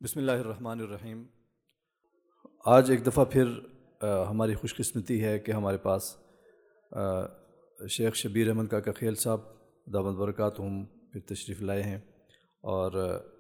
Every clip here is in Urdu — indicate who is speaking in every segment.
Speaker 1: بسم اللہ الرحمن الرحیم۔ آج ایک دفعہ پھر ہماری خوش قسمتی ہے کہ ہمارے پاس شیخ شبیر احمد کاکا خیل صاحب دامت برکاتہم پھر تشریف لائے ہیں، اور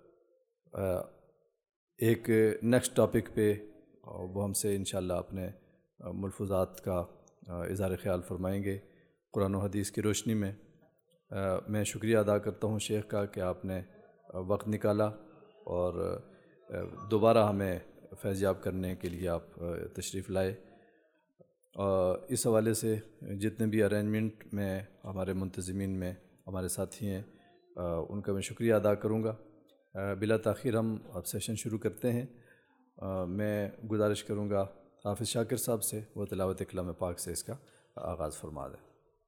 Speaker 1: ایک نیکسٹ ٹاپک پہ وہ ہم سے انشاءاللہ اپنے ملفوظات کا اظہار خیال فرمائیں گے قرآن و حدیث کی روشنی میں۔ میں شکریہ ادا کرتا ہوں شیخ کا کہ آپ نے وقت نکالا اور دوبارہ ہمیں فیضیاب کرنے کے لیے آپ تشریف لائے۔ اس حوالے سے جتنے بھی ارینجمنٹ میں ہمارے منتظمین میں ہمارے ساتھی ہیں ان کا میں شکریہ ادا کروں گا۔ بلا تاخیر ہم اب سیشن شروع کرتے ہیں۔ میں گزارش کروں گا حافظ شاکر صاحب سے وہ تلاوت کلام پاک سے اس کا آغاز فرما دیں۔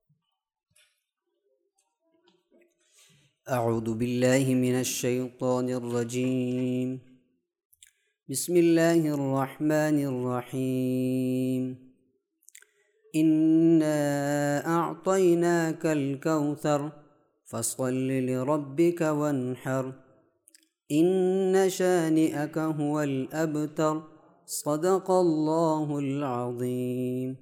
Speaker 2: اعوذ باللہ من الشیطان الرجیم، بسم اللہ الرحمن الرحیم۔ انا اعطیناک الکوثر فصل لربک وانحر ان شانئک هو الابتر صدق اللہ العظیم۔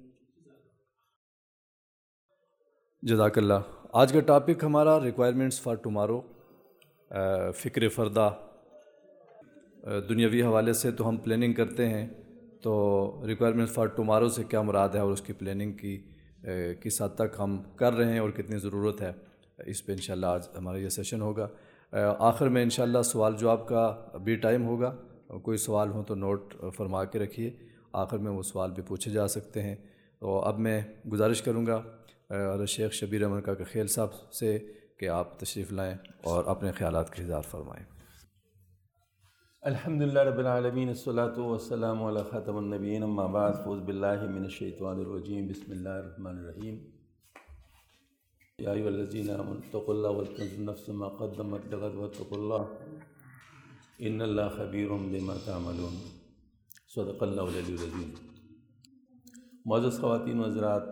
Speaker 1: جزاک اللہ۔ آج کا ٹاپک ہمارا ریکوائرمنٹس فار ٹمارو، فکر فردہ۔ دنیاوی حوالے سے تو ہم پلاننگ کرتے ہیں، تو ریکوائرمنٹس فار ٹمارو سے کیا مراد ہے اور اس کی پلاننگ کی کس حد تک ہم کر رہے ہیں اور کتنی ضرورت ہے، اس پہ انشاءاللہ آج ہمارا یہ سیشن ہوگا۔ آخر میں انشاءاللہ سوال جواب کا بھی ٹائم ہوگا، کوئی سوال ہو تو نوٹ فرما کے رکھیے، آخر میں وہ سوال بھی پوچھے جا سکتے ہیں۔ تو اب میں گزارش کروں گا شیخ شبیر احمد کاکا خیل صاحب سے کہ آپ تشریف لائیں اور اپنے خیالات کا اظہار فرمائیں۔
Speaker 3: الحمدللہ رب العالمین، الصلاۃ والسلام علی خاتم النبیین، اما بعد، فاعوذ باللہ من الشیطان الرجیم، بسم اللہ الرحمن الرحیم۔ یا ایھا الذین آمنوا اتقوا اللہ ولتنظر نفس ما قدمت لغد واتقوا اللہ ان اللہ خبیر بما تعملون، صدق اللہ العلی العظیم۔ معزز خواتین و حضرات،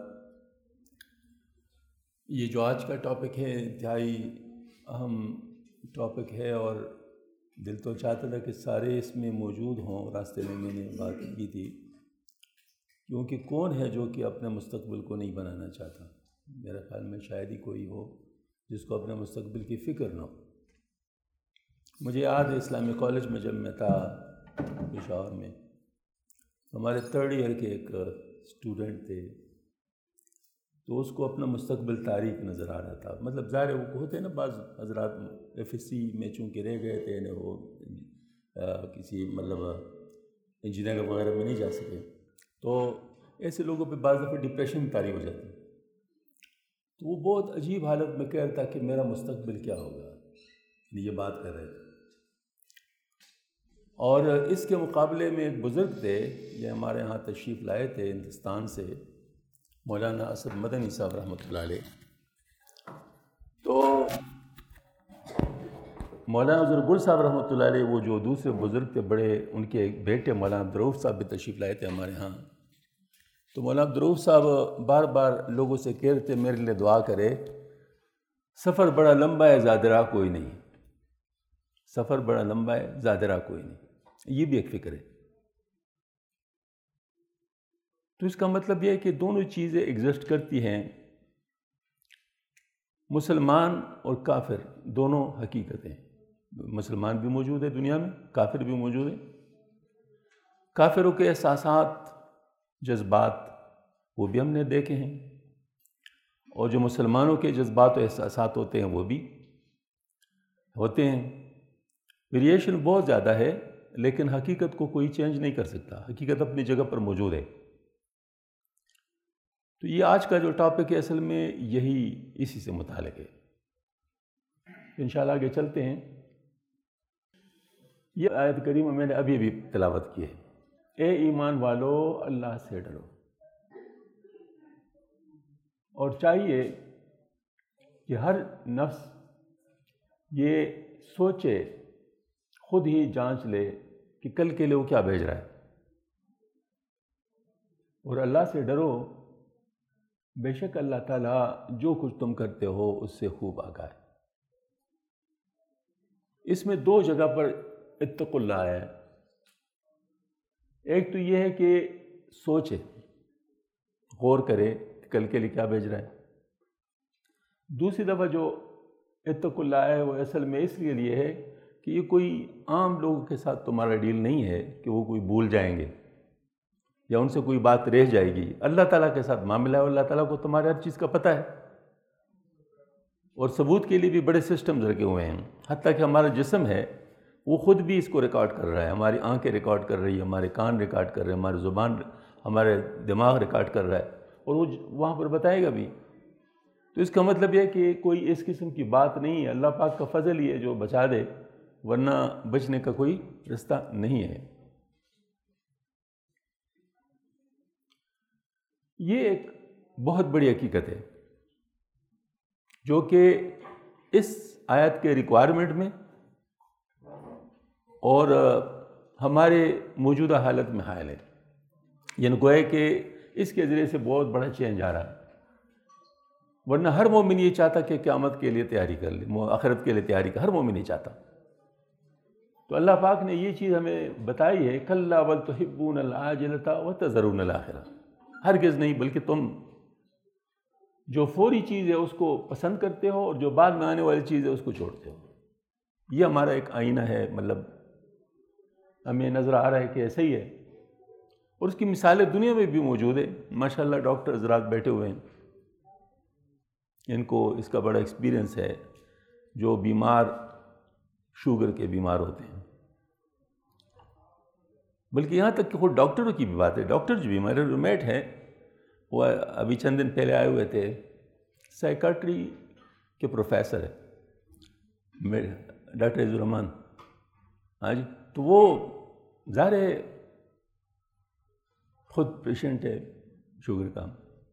Speaker 3: یہ جو آج کا ٹاپک ہے انتہائی اہم ٹاپک ہے، اور دل تو چاہتا تھا کہ سارے اس میں موجود ہوں۔ راستے میں نے بات کی تھی، کیونکہ کون ہے جو کہ اپنے مستقبل کو نہیں بنانا چاہتا؟ میرے خیال میں شاید ہی کوئی ہو جس کو اپنے مستقبل کی فکر نہ ہو۔ مجھے یاد ہے اسلامی کالج میں جب میں تھا پشاور میں، ہمارے 3rd ایئر کے ایک اسٹوڈنٹ تھے، تو اس کو اپنا مستقبل تاریک نظر آ رہا تھا۔ مطلب ظاہر ہے وہ ہوتے ہیں نا بعض حضرات ایف ایس سی میں چونکہ رہ گئے تھے نا، وہ کسی مطلب انجینئر وغیرہ میں نہیں جا سکے، تو ایسے لوگوں پہ بعض دفعہ ڈپریشن طاری ہو جاتی ہے۔ تو وہ بہت عجیب حالت میں کہہ رہا تھا کہ میرا مستقبل کیا ہوگا، یہ بات کر رہے تھے۔ اور اس کے مقابلے میں ایک بزرگ تھے، یہ ہمارے ہاں تشریف لائے تھے ہندوستان سے، مولانا اسد مدنی صاحب رحمۃ اللہ علیہ۔ تو مولانا ظہور صاحب رحمۃ اللہ علیہ، وہ جو دوسرے بزرگ تھے بڑے، ان کے بیٹے مولانا عبدالرؤف صاحب بھی تشریف لائے تھے ہمارے ہاں۔ تو مولانا عبدالرؤف صاحب بار بار لوگوں سے کہہ رہے تھے میرے لیے دعا کرے، سفر بڑا لمبا ہے زیادہ راہ کوئی نہیں، سفر بڑا لمبا ہے زیادہ راہ کوئی نہیں، یہ بھی ایک فکر ہے۔ تو اس کا مطلب یہ ہے کہ دونوں چیزیں ایگزسٹ کرتی ہیں، مسلمان اور کافر دونوں حقیقتیں۔ مسلمان بھی موجود ہے دنیا میں، کافر بھی موجود ہے۔ کافروں کے احساسات، جذبات، وہ بھی ہم نے دیکھے ہیں، اور جو مسلمانوں کے جذبات و احساسات ہوتے ہیں وہ بھی ہوتے ہیں۔ ویریشن بہت زیادہ ہے، لیکن حقیقت کو کوئی چینج نہیں کر سکتا، حقیقت اپنی جگہ پر موجود ہے۔ تو یہ آج کا جو ٹاپک ہے اصل میں یہی اسی سے متعلق ہے۔ انشاءاللہ آگے چلتے ہیں۔ یہ آیت کریمہ میں نے ابھی تلاوت کی ہے، اے ایمان والو اللہ سے ڈرو۔ اور چاہیے کہ ہر نفس یہ سوچے، خود ہی جانچ لے کہ کل کے لیے وہ کیا بھیج رہا ہے، اور اللہ سے ڈرو، بے شک اللہ تعالیٰ جو کچھ تم کرتے ہو اس سے خوب آگاہ ہے۔ اس میں 2 جگہ پر اتقوا اللہ ہے. ایک تو یہ ہے کہ سوچے، غور کرے کہ کل کے لیے کیا بھیج رہا ہے. دوسری دفعہ جو اتقوا اللہ ہے وہ اصل میں اس لیے ہے کہ یہ کوئی عام لوگوں کے ساتھ تمہارا ڈیل نہیں ہے کہ وہ کوئی بھول جائیں گے یا ان سے کوئی بات رہ جائے گی. اللہ تعالیٰ کے ساتھ معاملہ ہے، اللہ تعالیٰ کو تمہارے ہر چیز کا پتہ ہے. اور ثبوت کے لیے بھی بڑے سسٹمز رکھے ہوئے ہیں، حتیٰ کہ ہمارا جسم ہے وہ خود بھی اس کو ریکارڈ کر رہا ہے. ہماری آنکھیں ریکارڈ کر رہی ہے، ہمارے کان ریکارڈ کر رہے ہیں، ہماری زبان، ہمارے دماغ ریکارڈ کر رہا ہے، اور وہ وہاں پر بتائے گا بھی. تو اس کا مطلب یہ کہ کوئی اس قسم کی بات نہیں ہے. اللہ پاک کا فضل ہی ہے جو بچا دے، ورنہ بچنے کا کوئی رستہ نہیں ہے. یہ ایک بہت بڑی حقیقت ہے جو کہ اس آیت کے ریکوائرمنٹ میں اور ہمارے موجودہ حالت میں حائل ہے. یعنی گویا کہ اس کے ذریعے سے بہت بڑا چینج آ رہا ہے. ورنہ ہر مومن یہ چاہتا کہ قیامت کے لیے تیاری کر لے، آخرت کے لیے تیاری کر، ہر مومن یہ چاہتا. تو اللہ پاک نے یہ چیز ہمیں بتائی ہے، کلا بل تحبون العاجلۃ وتذرون الآخرۃ. ہرگز نہیں، بلکہ تم جو فوری چیز ہے اس کو پسند کرتے ہو اور جو بعد میں آنے والی چیز ہے اس کو چھوڑتے ہو. یہ ہمارا ایک آئینہ ہے، مطلب ہمیں نظر آ رہا ہے کہ ایسا ہی ہے. اور اس کی مثالیں دنیا میں بھی موجود ہے. ماشاءاللہ ڈاکٹر حضرات بیٹھے ہوئے ہیں، ان کو اس کا بڑا ایکسپیرئنس ہے، جو بیمار شوگر کے بیمار ہوتے ہیں. بلکہ یہاں تک کہ خود ڈاکٹروں کی بھی بات ہے. ڈاکٹر جو بھی ہمارے رومیٹ ہیں، وہ ابھی چند دن پہلے آئے ہوئے تھے، سائیکاٹری کے پروفیسر ہے ڈاکٹر عزیز الرحمان. ہاں جی. تو وہ ظاہر ہے خود پیشنٹ ہے شوگر کا،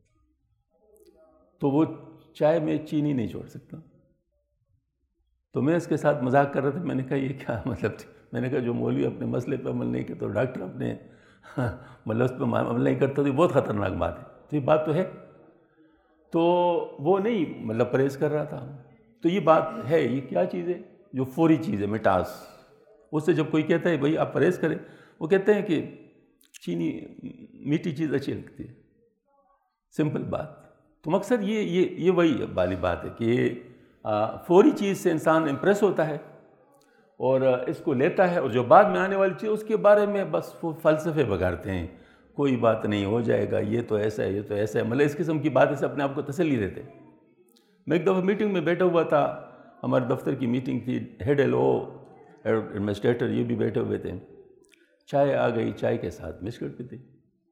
Speaker 3: تو وہ چائے میں چینی نہیں چھوڑ سکتا. تو میں اس کے ساتھ مذاق کر رہا تھا. میں نے کہا یہ کیا مطلب تھی؟ میں نے کہا جو مولوی اپنے مسئلے پہ عمل نہیں کرتا تو ڈاکٹر اپنے مطلب اس پہ عمل نہیں کرتا تو یہ بہت خطرناک بات ہے. تو یہ بات تو ہے. تو وہ نہیں مطلب پرہیز کر رہا تھا. تو یہ بات ہے، یہ کیا چیز ہے جو فوری چیز ہے، مٹاس. اس سے جب کوئی کہتا ہے بھائی آپ پرہیز کریں، وہ کہتے ہیں کہ چینی میٹھی چیز اچھی لگتی ہے. سمپل بات. تو مقصد یہ وہی والی بات ہے کہ فوری چیز سے انسان امپریس ہوتا ہے اور اس کو لیتا ہے، اور جو بعد میں آنے والی چیز اس کے بارے میں بس فلسفے بگاڑتے ہیں. کوئی بات نہیں، ہو جائے گا، یہ تو ایسا ہے، یہ تو ایسا ہے، مطلب اس قسم کی باتیں سے اپنے آپ کو تسلی دیتے. میں ایک دفعہ میٹنگ میں بیٹھا ہوا تھا، ہمارے دفتر کی میٹنگ تھی، ہیڈ ایل او، ایڈمنسٹریٹر یہ بھی بیٹھے ہوئے تھے. چائے آ گئی، چائے کے ساتھ بسکٹ بھی تھے.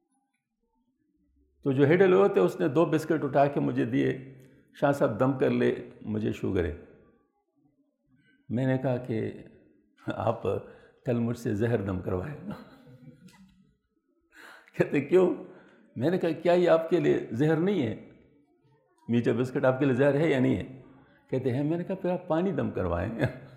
Speaker 3: تو جو ہیڈ ایل او تھے اس نے 2 بسکٹ اٹھا کے مجھے دیے. شاہ صاحب دم کر لے، مجھے شوگر ہے. میں نے کہا کہ آپ کل مجھ سے زہر دم کروائے. کہتے کیوں؟ میں نے کہا کیا یہ آپ کے لیے زہر نہیں ہے؟ میٹھا بسکٹ آپ کے لیے زہر ہے یا نہیں ہے؟ کہتے ہیں. میں نے کہا پھر آپ پانی دم کروائیں.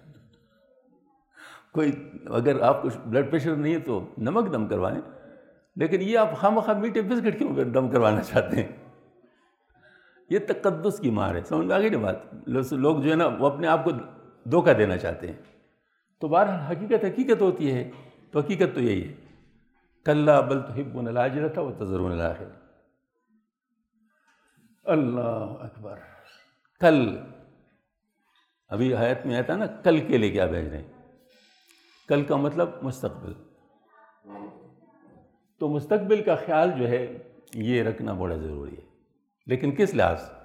Speaker 3: کوئی اگر آپ کو بلڈ پریشر نہیں ہے تو نمک دم کروائیں، لیکن یہ آپ خواہ میٹھے بسکٹ کیوں دم کروانا چاہتے ہیں؟ یہ تقدس کی مار ہے. سمجھ میں آ گئی نا بات؟ لوگ جو ہے نا وہ اپنے آپ کو دھوکہ دینا چاہتے ہیں. تو بہرحال حقیقت ہوتی ہے. تو حقیقت تو یہی ہے، کلا بل تحبون العاجلۃ وتذرون الآخرۃ. اللہ اکبر. کل ابھی آیت میں آتا نا کل کے لیے کیا بھیج رہے ہیں. کل کا مطلب مستقبل. تو مستقبل کا خیال جو ہے یہ رکھنا بڑا ضروری ہے. لیکن کس لحاظ سے؟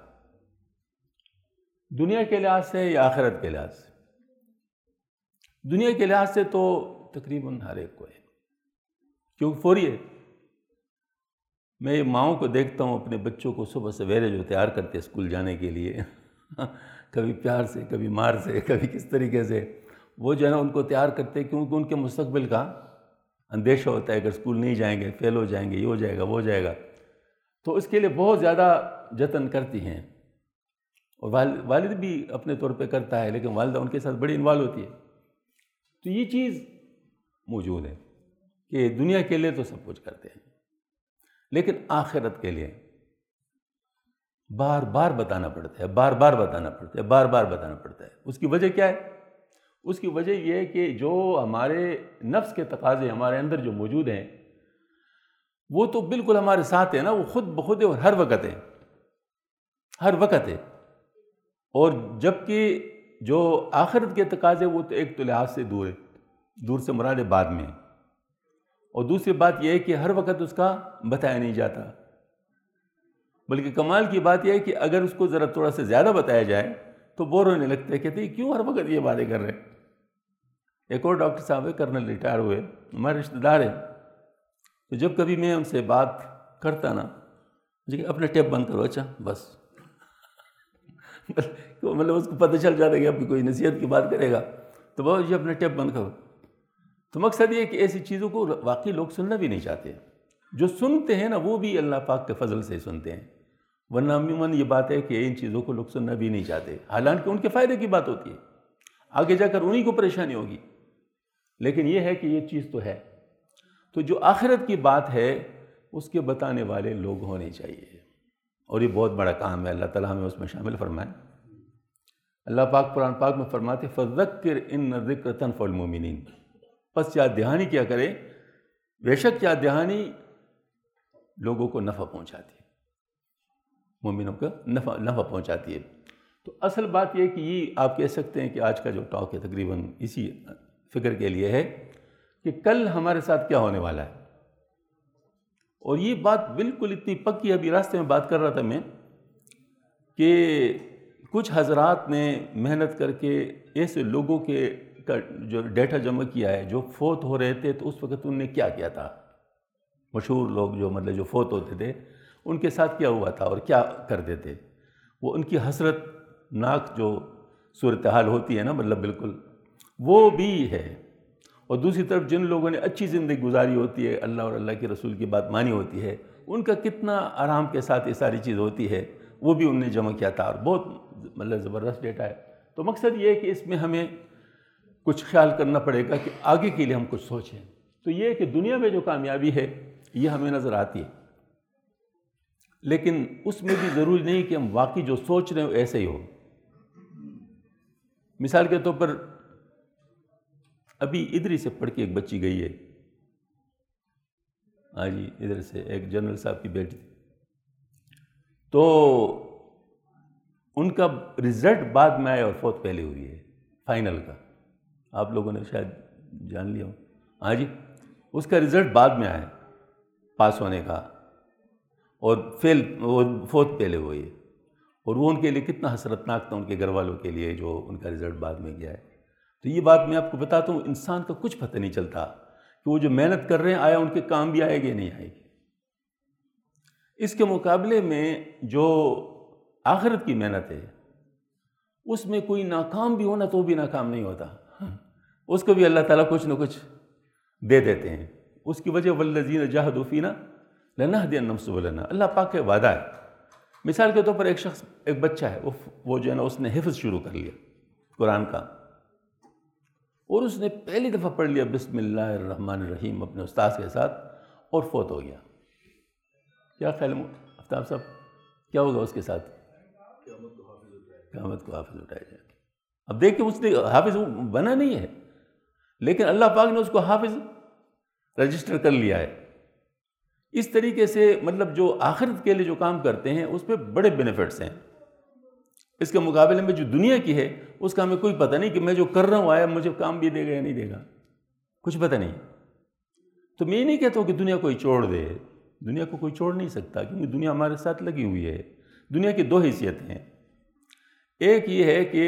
Speaker 3: دنیا کے لحاظ سے یا آخرت کے لحاظ سے؟ دنیا کے لحاظ سے تو تقریباً ہر ایک کو ہے، کیونکہ فوری ہے. میں ماؤں کو دیکھتا ہوں اپنے بچوں کو صبح سویرے جو تیار کرتے اسکول جانے کے لیے، کبھی پیار سے، کبھی مار سے، کبھی کس طریقے سے وہ جو ہے نا ان کو تیار کرتے، کیونکہ ان کے مستقبل کا اندیشہ ہوتا ہے. اگر اسکول نہیں جائیں گے فیل ہو جائیں گے، یہ ہو جائے گا، وہ ہو جائے گا. تو اس کے لیے بہت زیادہ جتن کرتی ہیں. اور والد بھی اپنے طور پہ کرتا ہے، لیکن والدہ ان کے ساتھ بڑی انوالو ہوتی ہے. تو یہ چیز موجود ہے کہ دنیا کے لیے تو سب کچھ کرتے ہیں، لیکن آخرت کے لیے بار بار بتانا پڑتا ہے، بار بار بتانا پڑتا ہے، بار بار بتانا پڑتا ہے. اس کی وجہ کیا ہے؟ اس کی وجہ یہ ہے کہ جو ہمارے نفس کے تقاضے ہمارے اندر جو موجود ہیں وہ تو بالکل ہمارے ساتھ ہیں نا، وہ خود بخود ہے اور ہر وقت ہے، ہر وقت ہے. اور جبکہ جو آخرت کے تقاضے وہ تو ایک تو لحاظ سے دور ہے، دور سے مراد بعد میں، اور دوسری بات یہ ہے کہ ہر وقت اس کا بتایا نہیں جاتا. بلکہ کمال کی بات یہ ہے کہ اگر اس کو ذرا تھوڑا سا زیادہ بتایا جائے تو بور ہونے لگتا ہے، کہتے ہیں کیوں ہر وقت یہ باتیں کر رہے ہیں. ایک اور ڈاکٹر صاحب ہے، کرنل ریٹائر ہوئے، ہمارے رشتہ دار ہیں، تو جب کبھی میں ان سے بات کرتا نا، مجھے اپنا ٹیپ بند کرو. اچھا بس مطلب اس کو پتہ چل جاتا ہے کہ اب کوئی نصیحت کی بات کرے گا تو بابا جی اپنا ٹیپ بند کرو. تو مقصد یہ ہے کہ ایسی چیزوں کو واقعی لوگ سننا بھی نہیں چاہتے. جو سنتے ہیں نا وہ بھی اللہ پاک کے فضل سے سنتے ہیں، ورنہ عموماً یہ بات ہے کہ ان چیزوں کو لوگ سننا بھی نہیں چاہتے، حالانکہ ان کے فائدے کی بات ہوتی ہے، آگے جا کر انہی کو پریشانی ہوگی. لیکن یہ ہے کہ یہ چیز تو ہے. تو جو آخرت کی بات ہے اس کے بتانے والے لوگ ہونے چاہیے، اور یہ بہت بڑا کام ہے. اللہ تعالیٰ ہمیں اس میں شامل فرمائے. اللہ پاک قرآن پاک میں فرماتے فذکر ان الذکر تنفع المؤمنین، پس یاد دہانی کیا کرے، بے شک یاد دہانی لوگوں کو نفع پہنچاتی ہے، مومنوں کو نفع پہنچاتی ہے. تو اصل بات یہ کہ یہ آپ کہہ سکتے ہیں کہ آج کا جو ٹاک ہے تقریباً اسی فکر کے لیے ہے کہ کل ہمارے ساتھ کیا ہونے والا ہے. اور یہ بات بالکل اتنی پکی، ابھی راستے میں بات کر رہا تھا میں کہ کچھ حضرات نے محنت کر کے ایسے لوگوں کے جو ڈیٹا جمع کیا ہے جو فوت ہو رہے تھے، تو اس وقت انہوں نے کیا کیا تھا. مشہور لوگ جو مطلب جو فوت ہوتے تھے ان کے ساتھ کیا ہوا تھا اور کیا کرتے تھے، وہ ان کی حسرت ناک جو صورتحال ہوتی ہے نا، مطلب بالکل وہ بھی ہے. اور دوسری طرف جن لوگوں نے اچھی زندگی گزاری ہوتی ہے، اللہ اور اللہ کے رسول کی بات مانی ہوتی ہے، ان کا کتنا آرام کے ساتھ یہ ساری چیز ہوتی ہے، وہ بھی ان نے جمع کیا تھا، اور بہت مطلب زبردست ڈیٹا ہے. تو مقصد یہ ہے کہ اس میں ہمیں کچھ خیال کرنا پڑے گا کہ آگے کے لیے ہم کچھ سوچیں. تو یہ ہے کہ دنیا میں جو کامیابی ہے یہ ہمیں نظر آتی ہے، لیکن اس میں بھی ضروری نہیں کہ ہم واقعی جو سوچ رہے ہیں وہ ایسے ہی ہو. مثال کے طور پر ابھی ادھر ہی سے پڑھ کے ایک بچی گئی ہے، ہاں جی ادھر سے ایک جنرل صاحب کی بیٹی، تو ان کا رزلٹ بعد میں آیا اور فوت پہلے ہوئی ہے فائنل کا. آپ لوگوں نے شاید جان لیا ہو. ہاں جی اس کا رزلٹ بعد میں آیا پاس ہونے کا، اور وہ فوت پہلے ہوئی ہے. اور وہ ان کے لیے کتنا حسرتناک تھا، ان کے گھر والوں کے لیے جو ان کا رزلٹ بعد میں گیا ہے. تو یہ بات میں آپ کو بتاتا ہوں، انسان کا کچھ پتہ نہیں چلتا کہ وہ جو محنت کر رہے ہیں آیا ان کے کام بھی آئے گی نہیں آئے گی. اس کے مقابلے میں جو آخرت کی محنت ہے اس میں کوئی ناکام بھی ہونا تو بھی ناکام نہیں ہوتا، اس کو بھی اللہ تعالیٰ کچھ نہ کچھ دے دیتے ہیں. اس کی وجہ والذین جاہدوا فینا لنہدینہم سبلنا، اللہ پاک کا وعدہ ہے. مثال کے طور پر ایک بچہ ہے، وہ جو ہے نا اس نے حفظ شروع کر لیا قرآن کا، اور اس نے پہلی دفعہ پڑھ لیا بسم اللہ الرحمن الرحیم اپنے استاذ کے ساتھ، اور فوت ہو گیا. کیا خیال ہے آفتاب صاحب، کیا ہوگا اس کے ساتھ؟ قیامت کو حافظ اٹھایا جائے گا. اب دیکھیں اس نے حافظ بنا نہیں ہے، لیکن اللہ پاک نے اس کو حافظ رجسٹر کر لیا ہے. اس طریقے سے مطلب جو آخرت کے لیے جو کام کرتے ہیں اس پہ بڑے بینیفٹس ہیں. اس کے مقابلے میں جو دنیا کی ہے اس کا ہمیں کوئی پتہ نہیں کہ میں جو کر رہا ہوں آیا مجھے کام بھی دے گا یا نہیں دے گا، کچھ پتہ نہیں. تو میں یہ نہیں کہتا ہوں کہ دنیا کوئی چھوڑ دے، دنیا کو کوئی چھوڑ نہیں سکتا، کیونکہ دنیا ہمارے ساتھ لگی ہوئی ہے. دنیا کی دو حیثیتیں ہیں. ایک یہ ہے کہ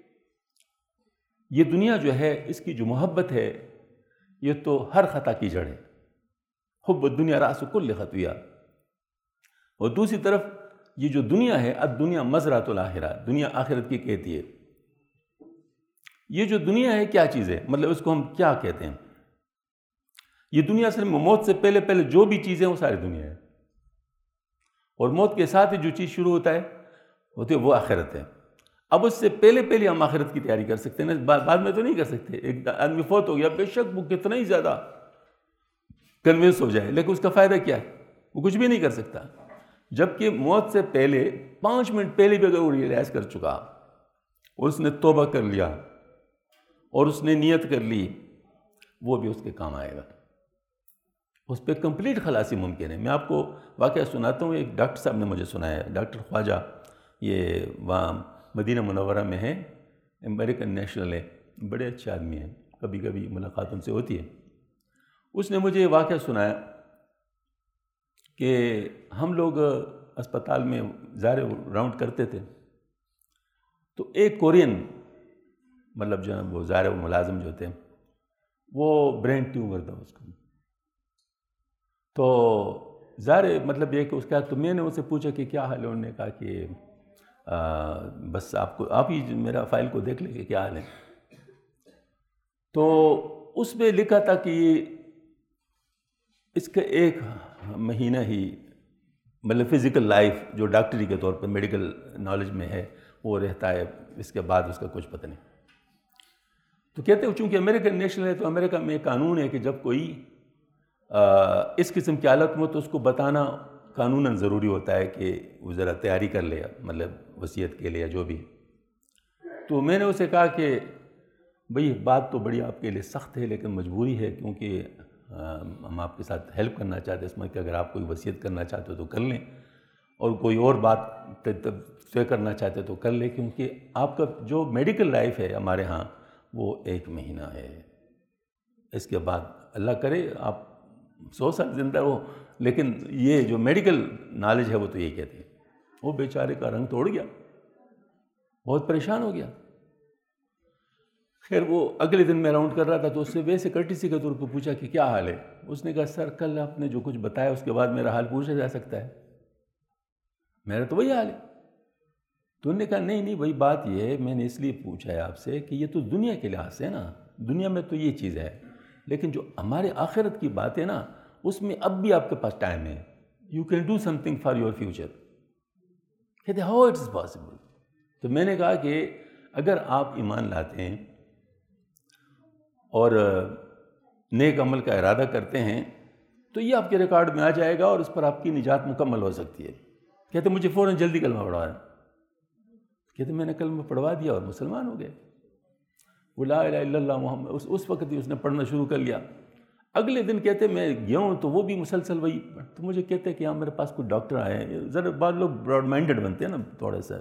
Speaker 3: یہ دنیا جو ہے اس کی جو محبت ہے یہ تو ہر خطا کی جڑ ہے، حب الدنیا راس کل خطیہ. اور دوسری طرف یہ جو دنیا ہے الدنیا مزرعۃ الآخرہ، دنیا آخرت کی کہتی ہے. یہ جو دنیا ہے کیا چیز ہے، مطلب اس کو ہم کیا کہتے ہیں؟ یہ دنیا اصل میں موت سے پہلے جو بھی چیزیں وہ ساری دنیا ہے، اور موت کے ساتھ ہی جو چیز شروع ہوتا ہے وہ آخرت ہے. اب اس سے پہلے ہم آخرت کی تیاری کر سکتے ہیں، بعد میں تو نہیں کر سکتے. ایک آدمی فوت ہو گیا، بے شک وہ کتنا ہی زیادہ کنونس ہو جائے، لیکن اس کا فائدہ کیا ہے؟ وہ کچھ بھی نہیں کر سکتا. جبکہ موت سے پہلے 5 منٹ پہلے بھی اگر وہ ریئلائز کر چکا اور اس نے توبہ کر لیا اور اس نے نیت کر لی وہ بھی اس کے کام آئے گا، اس پہ کمپلیٹ خلاصی ممکن ہے۔ میں آپ کو واقعہ سناتا ہوں، ایک ڈاکٹر صاحب نے مجھے سنایا، ڈاکٹر خواجہ، یہ وہاں مدینہ منورہ میں ہیں، امریکن نیشنل ہے، بڑے اچھے آدمی ہیں، کبھی کبھی ملاقات ان سے ہوتی ہے۔ اس نے مجھے یہ واقعہ سنایا کہ ہم لوگ اسپتال میں ظاہر راؤنڈ کرتے تھے، تو ایک کورین مطلب جو ہے وہ ظاہر ملازم جو تھے، وہ برین ٹیومر تھا اس کو، تو ظاہر مطلب یہ کہ اس کا، تو میں نے ان سے پوچھا کہ کیا حال ہے، انہوں نے کہا کہ بس آپ ہی میرا فائل کو دیکھ لیں کہ کیا حال ہے۔ تو اس میں لکھا تھا کہ اس کا 1 مہینہ ہی مطلب فزیکل لائف جو ڈاکٹری کے طور پر میڈیکل نالج میں ہے وہ رہتا ہے، اس کے بعد اس کا کچھ پتہ نہیں۔ تو کہتے ہیں چونکہ امریکن نیشنل ہے تو امریکہ میں قانون ہے کہ جب کوئی اس قسم کی حالت میں تو اس کو بتانا قانوناً ضروری ہوتا ہے کہ وہ ذرا تیاری کر لے، مطلب وصیت کے لیے جو بھی۔ تو میں نے اسے کہا کہ بھئی بات تو بڑی آپ کے لیے سخت ہے لیکن مجبوری ہے، کیونکہ ہم آپ کے ساتھ ہیلپ کرنا چاہتے ہیں، اس میں کہ اگر آپ کوئی وصیت کرنا چاہتے ہو تو کر لیں، اور کوئی اور بات طے کرنا چاہتے تو کر لیں، کیونکہ آپ کا جو میڈیکل لائف ہے ہمارے ہاں وہ 1 مہینہ ہے، اس کے بعد اللہ کرے آپ 100 سال زندہ ہو، لیکن یہ جو میڈیکل نالج ہے وہ تو یہ کہتے ہیں۔ وہ بیچارے کا رنگ توڑ گیا، بہت پریشان ہو گیا۔ خیر وہ اگلے دن میں راؤنڈ کر رہا تھا تو اس سے ویسے کرٹیسی کے طور پہ پوچھا کہ کیا حال ہے۔ اس نے کہا سر کل آپ نے جو کچھ بتایا اس کے بعد میرا حال پوچھا جا سکتا ہے، میرا تو وہی حال ہے۔ تو انہوں نے کہا نہیں وہی بات یہ ہے، میں نے اس لیے پوچھا ہے آپ سے کہ یہ تو دنیا کے لحاظ سے ہے نا، دنیا میں تو یہ چیز ہے، لیکن جو ہمارے آخرت کی بات ہے نا اس میں اب بھی آپ کے پاس ٹائم ہے، you can do something for your future. کہتے ہاؤ اٹ از پاسبل۔ تو میں نے کہا کہ اگر آپ ایمان لاتے ہیں اور نیک عمل کا ارادہ کرتے ہیں تو یہ آپ کے ریکارڈ میں آ جائے گا اور اس پر آپ کی نجات مکمل ہو سکتی ہے۔ کہتے مجھے فوراً جلدی کلمہ پڑھوایا۔ کہتے میں نے کلمہ پڑھوا دیا اور مسلمان ہو گئے، وہ لا الہ الا اللہ محمد اس وقت ہی اس نے پڑھنا شروع کر لیا۔ اگلے دن کہتے میں گیا ہوں تو وہ بھی مسلسل وہی، تو مجھے کہتے کہ ہاں میرے پاس کوئی ڈاکٹر آئے ہیں، ذرا بعض لوگ براڈ مائنڈڈ بنتے ہیں نا تھوڑا سا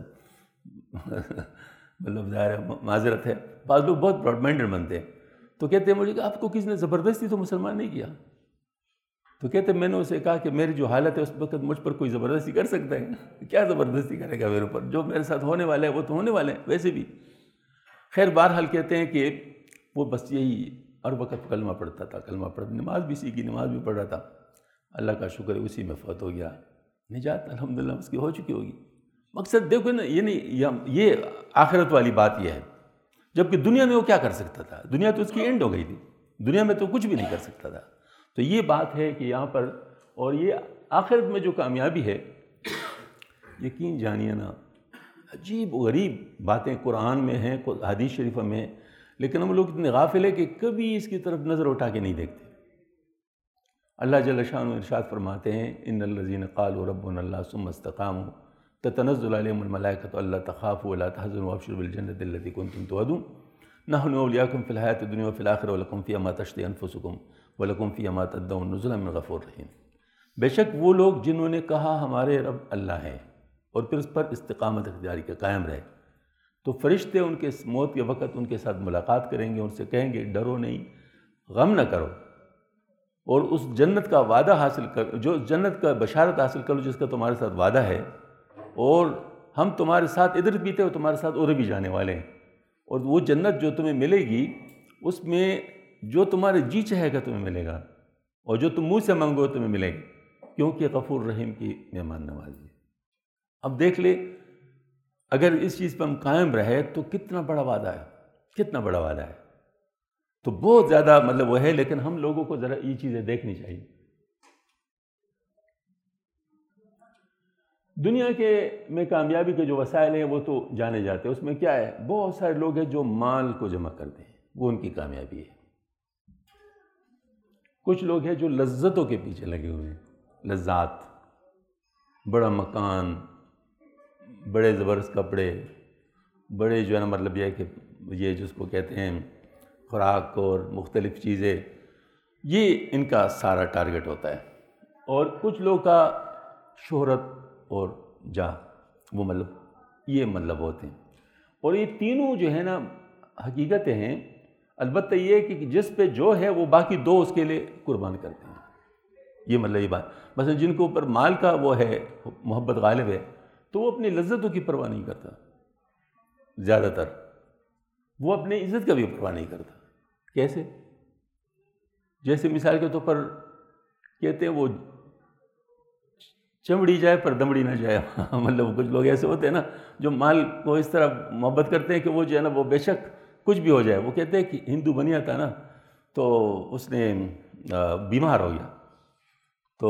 Speaker 3: مطلب ظاہر معذرت ہے، بعض لوگ بہت براڈ مائنڈڈ بنتے ہیں۔ تو کہتے ہیں مجھے کہ آپ کو کسی نے زبردستی تو مسلمان نہیں کیا؟ تو کہتے میں نے اسے کہا کہ میری جو حالت ہے اس وقت مجھ پر کوئی زبردستی کر سکتا ہے؟ کیا زبردستی کرے گا میرے اوپر؟ جو میرے ساتھ ہونے والے ہیں وہ تو ہونے والے ہیں ویسے بھی۔ خیر بہرحال کہتے ہیں کہ وہ بس یہی ہر وقت کلمہ پڑھتا تھا، کلمہ پڑھ، نماز بھی سیکھی، نماز بھی پڑھ رہا تھا۔ اللہ کا شکر ہے اسی میں فوت ہو گیا، نجات الحمدللہ اس کی ہو چکی ہوگی۔ مقصد دیکھو نا، یہ نہیں، یہ آخرت والی بات یہ ہے، جبکہ دنیا میں وہ کیا کر سکتا تھا؟ دنیا تو اس کی اینڈ ہو گئی تھی، دنیا میں تو کچھ بھی نہیں کر سکتا تھا۔ تو یہ بات ہے کہ یہاں پر، اور یہ آخرت میں جو کامیابی ہے، یقین جانیے نا، عجیب و غریب باتیں قرآن میں ہیں، حدیث شریفہ میں ہیں، لیکن ہم لوگ اتنے غافل ہیں کہ کبھی اس کی طرف نظر اٹھا کے نہیں دیکھتے۔ اللہ جل شانہ ارشاد فرماتے ہیں ان الذین قالوا ربنا اللہ ثم استقاموا تتنزل علیہم الملائکۃ الا تخافوا ولا تحزنوا وابشروا بالجنۃ التي كنتم توعدون نحن اولیاؤکم فی الحیاۃ الدنیا وفی الآخرۃ ولکم فیہا ما تشتہی انفسکم ولکم فیہا ما تدعون نزلا من غفور رحیم۔ بے شک وہ لوگ جنہوں نے کہا ہمارے رب اللہ ہیں اور پھر اس پر استقامت اختیاری کے قائم رہے، تو فرشتے ان کے موت کے وقت ان کے ساتھ ملاقات کریں گے، ان سے کہیں گے ڈرو نہیں، غم نہ کرو، اور اس جنت کا وعدہ حاصل کر، جو جنت کا بشارت حاصل کرو جس کا تمہارے ساتھ وعدہ ہے، اور ہم تمہارے ساتھ ادھر بھی تھے اور تمہارے ساتھ ادھر بھی جانے والے ہیں، اور وہ جنت جو تمہیں ملے گی اس میں جو تمہارے جی چاہے گا تمہیں ملے گا، اور جو تم منہ سے مانگو تمہیں ملے گا، کیونکہ غفور رحیم کی مہمان نوازی ہے۔ اب دیکھ لے اگر اس چیز پہ ہم قائم رہے تو کتنا بڑا وعدہ ہے، کتنا بڑا وعدہ ہے، تو بہت زیادہ مطلب وہ ہے، لیکن ہم لوگوں کو ذرا یہ چیزیں دیکھنی چاہیے۔ دنیا کے میں کامیابی کے جو وسائل ہیں وہ تو جانے جاتے ہیں، اس میں کیا ہے، بہت سارے لوگ ہیں جو مال کو جمع کرتے ہیں، وہ ان کی کامیابی ہے۔ کچھ لوگ ہیں جو لذتوں کے پیچھے لگے ہوئے ہیں، لذات، بڑا مکان، بڑے زبردست کپڑے، بڑے جو ہے نا مطلب یہ ہے کہ یہ جس کو کہتے ہیں خوراک اور مختلف چیزیں، یہ ان کا سارا ٹارگٹ ہوتا ہے. اور کچھ لوگ کا شہرت اور جاہ، وہ مطلب یہ مطلب ہوتے ہیں. اور یہ تینوں جو ہے نا حقیقتیں ہیں. البتہ یہ کہ جس پہ جو ہے وہ باقی دو اس کے لیے قربان کرتے ہیں. یہ مطلب یہ بات. مثلا جن کے اوپر مال کا وہ ہے، محبت غالب ہے، تو وہ اپنی لذتوں کی پرواہ نہیں کرتا. زیادہ تر وہ اپنے عزت کا بھی پرواہ نہیں کرتا. کیسے؟ جیسے مثال کے طور پر کہتے ہیں وہ چمڑی جائے پر دمڑی نہ جائے. مطلب کچھ لوگ ایسے ہوتے ہیں نا جو مال کو اس طرح محبت کرتے ہیں کہ وہ جو ہے نا وہ بے شک کچھ بھی ہو جائے. وہ کہتے ہیں کہ ہندو بنیا تھا نا، تو اس نے بیمار ہو گیا، تو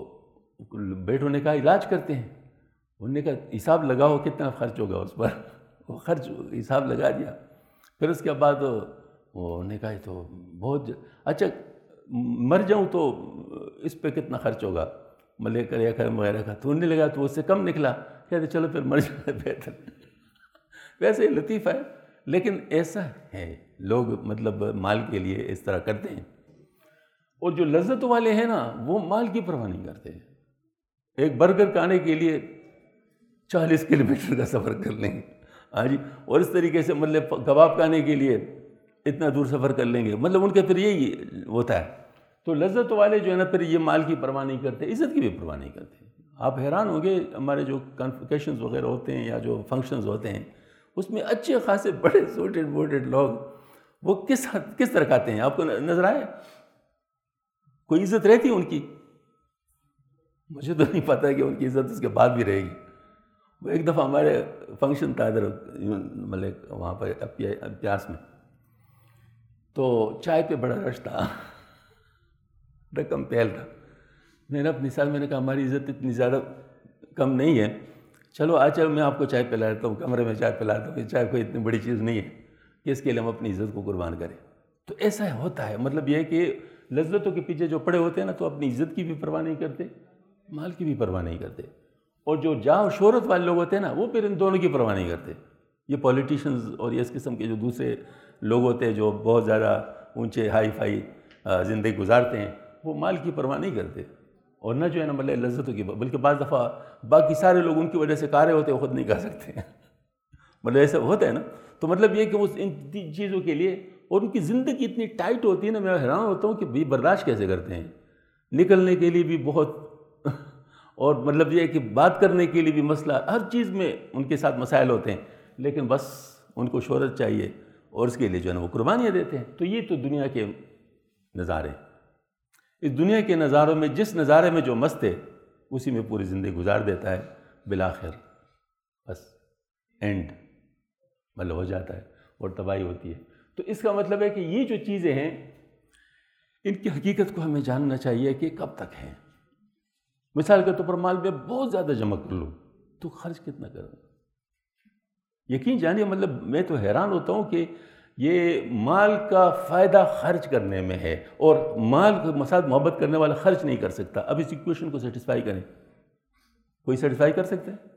Speaker 3: بیٹوں نے کہا علاج کرتے ہیں. انہوں نے کہا حساب لگاؤ کتنا خرچ ہوگا اس پر. وہ خرچ حساب لگا دیا. پھر اس کے بعد انہوں نے کہا تو بہت اچھا مر جاؤں تو اس پہ کتنا خرچ ہوگا، ملے کریا کرم وغیرہ کا. تو انہیں لگا تو اس سے کم نکلا. کہتے چلو پھر مر جانا بہتر. ویسے لطیفہ ہے، لیکن ایسا ہے لوگ مطلب مال کے لیے اس طرح کرتے ہیں. اور جو لذت والے ہیں نا وہ مال کی پرواہ نہیں کرتے. ایک برگر کھانے کے لیے 40 کلومیٹر کا سفر کر لیں گے. ہاں جی. اور اس طریقے سے مطلب کباب کھانے کے لیے اتنا دور سفر کر لیں گے. مطلب ان کے پھر یہی ہوتا ہے. تو لذت والے جو ہے نا پھر یہ مال کی پرواہ نہیں کرتے، عزت کی بھی پرواہ نہیں کرتے. آپ حیران ہوں گے ہمارے جو کنفیکیشنز وغیرہ ہوتے ہیں یا جو فنکشنز ہوتے ہیں اس میں اچھے خاصے بڑے سوٹڈ بوٹڈ لوگ وہ کس طرح کھاتے ہیں. آپ کو نظر آئے کوئی عزت رہتی ہے ان کی؟ مجھے تو نہیں پتہ کہ ان کی عزت اس کے بعد بھی رہے گی. وہ ایک دفعہ ہمارے فنکشن تھا ادھر مطلب وہاں پر پیاس میں، تو چائے پہ بڑا رش تھا، رقم پہل تھا. میں نے اپنی سال میں نے کہا ہماری عزت اتنی زیادہ کم نہیں ہے، چلو چلو میں آپ کو چائے پلا دیتا ہوں، کمرے میں چائے پلاتا ہوں. چائے کوئی اتنی بڑی چیز نہیں ہے کہ اس کے لیے ہم اپنی عزت کو قربان کریں. تو ایسا ہوتا ہے. مطلب یہ ہے کہ لذتوں کے پیچھے جو پڑے ہوتے ہیں نا تو اپنی عزت کی بھی پرواہ نہیں کرتے، مال کی بھی پرواہ نہیں کرتے. اور جو جاہ و شہرت والے لوگ ہوتے ہیں نا وہ پھر ان دونوں کی پرواہ نہیں کرتے. یہ پولیٹیشنز اور اس قسم کے جو دوسرے لوگ ہوتے ہیں جو بہت زیادہ اونچے ہائی فائی زندگی گزارتے ہیں وہ مال کی پرواہ نہیں کرتے. اور نہ جو ہے نا مطلب لذتوں کی، بلکہ بعض دفعہ باقی سارے لوگ ان کی وجہ سے کارے ہوتے ہیں وہ خود نہیں کر سکتے. مطلب ایسا ہوتا ہے نا. تو مطلب یہ کہ وہ ان چیزوں کے لیے، اور ان کی زندگی اتنی ٹائٹ ہوتی ہے نا، میں حیران ہوتا ہوں کہ بھی برداشت کیسے کرتے ہیں. نکلنے کے لیے بھی بہت، اور مطلب یہ کہ بات کرنے کے لیے بھی مسئلہ، ہر چیز میں ان کے ساتھ مسائل ہوتے ہیں، لیکن بس ان کو شہرت چاہیے اور اس کے لیے جو ہے نا وہ قربانیاں دیتے ہیں. تو یہ تو دنیا کے نظارے. اس دنیا کے نظاروں میں جس نظارے میں جو مست ہے اسی میں پوری زندگی گزار دیتا ہے. بالآخر بس اینڈ مطلب ہو جاتا ہے اور تباہی ہوتی ہے. تو اس کا مطلب ہے کہ یہ جو چیزیں ہیں ان کی حقیقت کو ہمیں جاننا چاہیے کہ کب تک ہیں. مثال کے طور پر مال میں بہت زیادہ جمع کر لو تو خرچ کتنا کرو. یقین جانیے مطلب میں تو حیران ہوتا ہوں کہ یہ مال کا فائدہ خرچ کرنے میں ہے، اور مال کے ساتھ محبت کرنے والا خرچ نہیں کر سکتا. اب اس ایکویشن کو سیٹسفائی کریں. کوئی سیٹسفائی کر سکتا ہے؟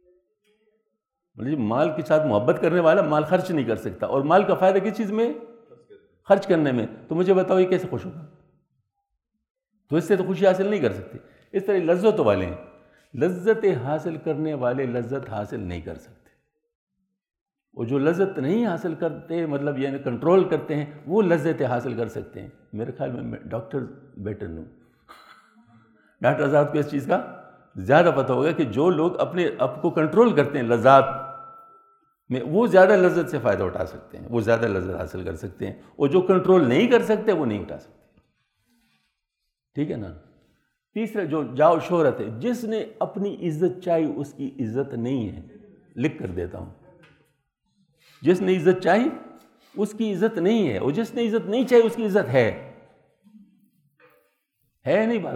Speaker 3: مطلب مال کے ساتھ محبت کرنے والا مال خرچ نہیں کر سکتا، اور مال کا فائدہ کس چیز میں؟ خرچ کرنے میں. تو مجھے بتاؤ یہ کیسے خوش ہوگا؟ تو اس سے تو خوشی حاصل نہیں کر سکتے. اس طرح لذت والے ہیں، لذت حاصل کرنے والے لذت حاصل نہیں کر سکتے. اور جو لذت نہیں حاصل کرتے مطلب یعنی کنٹرول کرتے ہیں وہ لذت حاصل کر سکتے ہیں. میرے خیال میں doctor better know, doctor Azad کو اس چیز کا زیادہ پتہ ہوگا کہ جو لوگ اپنے آپ کو کنٹرول کرتے ہیں لذات میں وہ زیادہ لذت سے فائدہ اٹھا سکتے ہیں، وہ زیادہ لذت حاصل کر سکتے ہیں. اور جو کنٹرول نہیں کر سکتے وہ نہیں اٹھا سکتے. ٹھیک ہے نا. تیسرا جو جاؤ شہرت ہے، جس نے اپنی عزت چاہی اس کی عزت نہیں ہے. لکھ کر دیتا ہوں، جس نے عزت چاہی اس کی عزت نہیں ہے، اور جس نے عزت نہیں چاہی اس کی عزت ہے نہیں بات.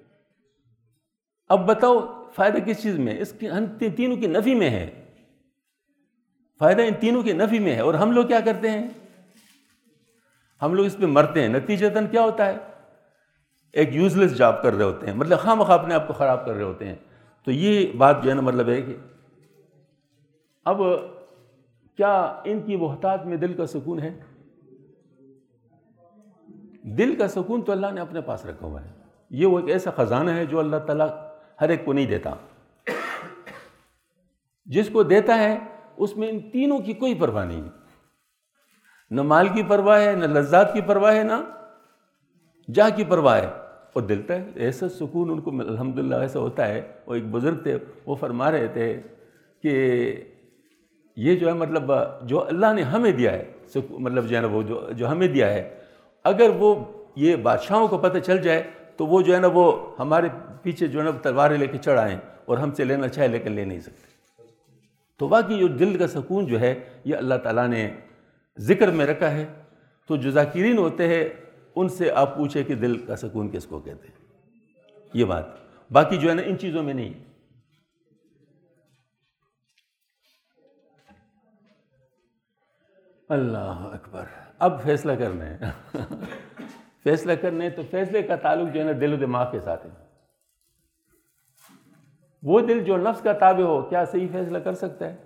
Speaker 3: اب بتاؤ فائدہ کس چیز میں؟ اس کی تینوں کی نفی میں ہے. فائدہ ان تینوں کی نفی میں ہے. اور ہم لوگ کیا کرتے ہیں؟ ہم لوگ اس پہ مرتے ہیں. نتیجتاً کیا ہوتا ہے؟ ایک یوز لیس جاب کر رہے ہوتے ہیں، مطلب خواہ مخواہ اپنے آپ کو خراب کر رہے ہوتے ہیں. تو یہ بات جو ہے نا مطلب ہے کہ اب کیا ان کی وحدات میں دل کا سکون ہے؟ دل کا سکون تو اللہ نے اپنے پاس رکھا ہوا ہے. یہ وہ ایک ایسا خزانہ ہے جو اللہ تعالیٰ ہر ایک کو نہیں دیتا. جس کو دیتا ہے اس میں ان تینوں کی کوئی پرواہ نہیں ہے. نہ مال کی پرواہ ہے، نہ لذات کی پرواہ ہے، نہ جاہ کی پرواہ ہے. اور دلتا ہے ایسا سکون ان کو الحمدللہ ایسا ہوتا ہے. وہ ایک بزرگ تھے، وہ فرما رہے تھے کہ یہ جو ہے مطلب جو اللہ نے ہمیں دیا ہے، مطلب جو ہے نا وہ جو ہمیں دیا ہے، اگر وہ یہ بادشاہوں کو پتہ چل جائے تو وہ جو ہے نا وہ ہمارے پیچھے جو ہے نا تلواریں لے کے چڑھ آئیں اور ہم سے لینا چاہے لیکن لے نہیں سکتے. تو واقعی جو دل کا سکون جو ہے یہ اللہ تعالیٰ نے ذکر میں رکھا ہے. تو جو ذاکرین ہوتے ہیں ان سے آپ پوچھیں کہ دل کا سکون کس کو کہتے ہیں. یہ بات باقی جو ہے نا ان چیزوں میں نہیں. اللہ اکبر. اب فیصلہ کرنا ہے فیصلہ کرنے تو فیصلے کا تعلق جو ہے نا دل و دماغ کے ساتھ ہے. وہ دل جو نفس کا تابع ہو کیا صحیح فیصلہ کر سکتا ہے؟